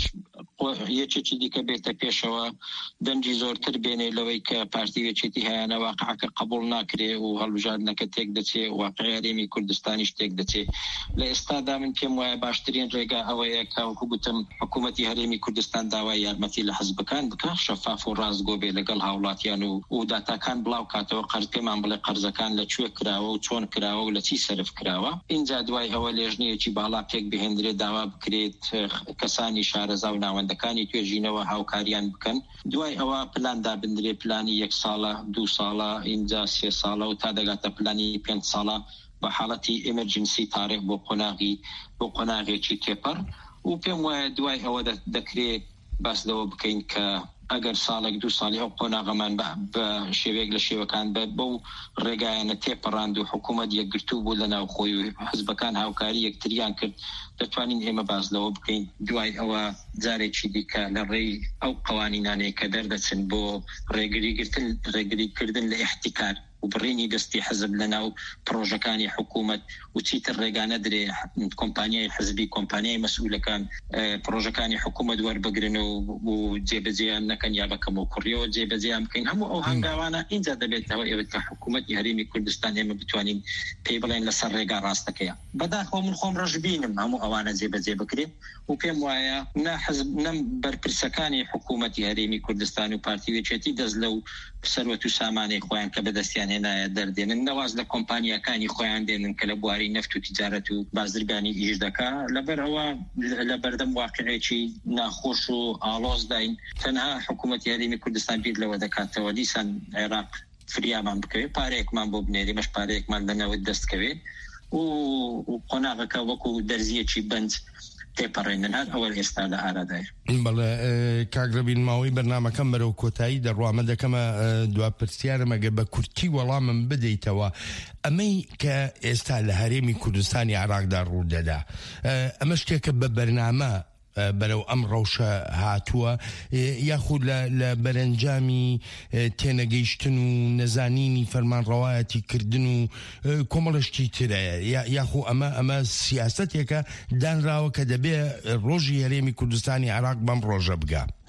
یەکێکی دیکە بێتە پێشەوە دەنجی زۆرتر بێنێ لەوەی کە پارتیوێکێتی هەیەە واقعەکە قبول ناکرێ و هەڵبژاردنەکە تێک دەچێ، واقعی هەرێمی کوردستانیش تێک دەچێ. لە ئێستادا من پێم وایە باشترین ڕێگا ئەوەیە کە وەکوگوتم حکوومەتی هەرێمی کوردستان داوای یارمەتی لە حزبەکان بکە، شەفاف و ڕاستگۆ بێ لەگەڵ هاوڵاتیان و داتاکان بڵاو کاتەوە قەرز پێمان بڵێ قەرزەکان لەکوێ کراوە و چۆن کراوە و لە چی سەرف کراوە. اینجا دوای ئەوە لێژنەیەکی باڵا پێک بهێنرێت، داوا بکرێت کەسانی شارەزا و ناوەندەکانی توێژینەوە هاوکاریان بکەن. دوای ئەوە پلاندا بندرێ، پلانی یەک ساڵە، دوو ساڵە، اینجا سێ ساڵە و تا دەگاتە پلانی پێنج ساڵە بە حاڵەتی ئێمەرجنسی تاریخ بۆ قۆناغی بۆ قۆناغێکی تێپەر. و پێم وایە دوای ئەوە دەکرێت باس لەوە بکەین کە ئەگەر ساڵێک دوو ساڵی ئەو قۆناغەمان بە شێوەیەک لە شێوەکان بە بەو ڕێگایانە تێپەڕاند و حکوومەت یەکگرتوو بوو لە ناو خۆی و حزبەکان هاوکاری یەکتریان کرد، دەتوانین ئێمە باز لەوە بکەین. دوای ئەوە جارێکی دیکە لە ڕێی ئەو قوانینانەیە کە دەردەچن بۆ ڕێگریگرتن ڕێگریکردن لە احتیکار و بڕینی دەستی حزب لە ناو پرۆژەکانی حکوومەت و چیتر ڕێگانە درێ کۆمپانیای حزبی، کۆمپانیای مەسئولەکان پرۆژەکانی حکوومەت وەربگرن و جێبەجێیان نەکەن یا بەکەم و کوڕیەوە جێبەجێیان بکەین. هەموو ئەو هەنگاوانە اینجا دەبێتەوە ئێوە کە حکوومەتی هەرێمی کوردستان ئێمە بتوانین پێی بڵێن لەسەر ڕێگا ڕاستەکەیە. بەداخەوە من خۆم ڕەشبینم هەموو ئەوانە جێبەجێ بکرێت و پێم وایە نە حزب نەم بەرپرسەکانی حکوومەتی هەرێمی کوردستان و پارتیوێکێتی دەست لەو سەروەت و سامانەی خۆیان کە بەدەستیان هێنایە دەردێنن، نەواز لە کۆمپانیەکانی خۆیان دێنن کە لە بواری نەفت و تیجارەت و بازرگانی ئیش دەکا. لەبەر ئەوە لە بەردەم واقعێکی ناخۆش و ئاڵۆز داین. تەنها حکوومەتی هەرێمی کوردستان بیر لەوە دەکاتەوە دیسان عێراق فریامان بکەوێت، پارەیەکمان بۆ بنێری مەش پارەیەکمان لەنەوە دەستکەوێت و قۆناغەکە وەکو دەرزیەکی بەنج تێپەڕێنن. هەر ئەوە ئێستا لە ئارادایە. بەڵێ کاگرەبین ماوەی بەرنامەکەم بەرەو کۆتایی دەڕوامە دەکەمە دوا پرسیارمەگە بە کورتی وەڵامم بدەیتەوە. ئەمەی کە ئێستا لە هەرێمی کوردستانی عێراقدا ڕوودەدا، ئەمە شتێکە بە بەرنامە بەرەو ئەم ڕەوشە هاتووە یاخود لە بەرەنجامی تێنەگەیشتن و نەزانینی فەرمانڕەوایەتی کردن و کۆمەڵشتی ترە، یاخو ئەمە ئەمە سیاسەتێکە دانراوە کە دەبێ ڕۆژی هەرێمی کوردستانی عێراق بەم ڕۆژە بگا؟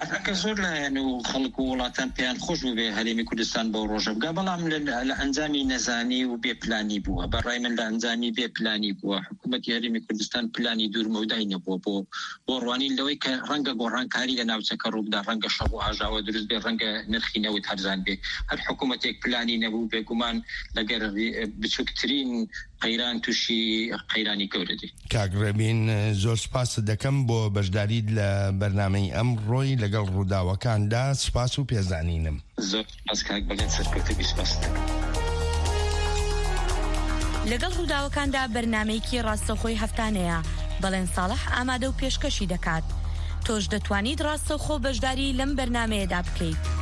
کە زۆر لایەن و خەڵک و وڵاتان پێیان خۆش بوو بێ هەرێمی کوردستان بۆ ڕۆژە بگا، بەڵام لە ئەنجامی نەزانی و بێپلانی بووە. بەڕای من لە ئەنجامی بێپلانی بووە. حکوومەتی هەرێمی کوردستان پلانی دوورمەودای نەبووە بۆ بۆ ڕوانین لەوەی کە ڕەنگە گۆڕانکاری لە ناوچەکە ڕووبدا، ڕەنگە شەڕ و ئاژاوە دروست بێ، ڕەنگە نرخی نەوت هەرزان بێ. هەر حکوومەتێک پلانی نەبوو بێگومان لەگەر بچووکترین قەیران تووشی قەیرانی گەورەدی. کاگڕێبین زۆر سپاس دەکەم بۆ بەشداریت لە بەرنامەی ئەم ڕۆی لەگەڵ ڕووداوەکاندا. سپاس و پێزانینم. زۆر سپاس کاک بەڵێن سەرکەوتبی سپاس. لەگەڵ ڕووداوەکاندا بەرنامەیەکی ڕاستەخۆی هەفتانەیە بەڵێن ساڵح ئامادە و پێشکەشی دەکات. تۆش دەتوانیت ڕاستەخۆ بەشداری لەم بەرنامەیەدا بکەیت.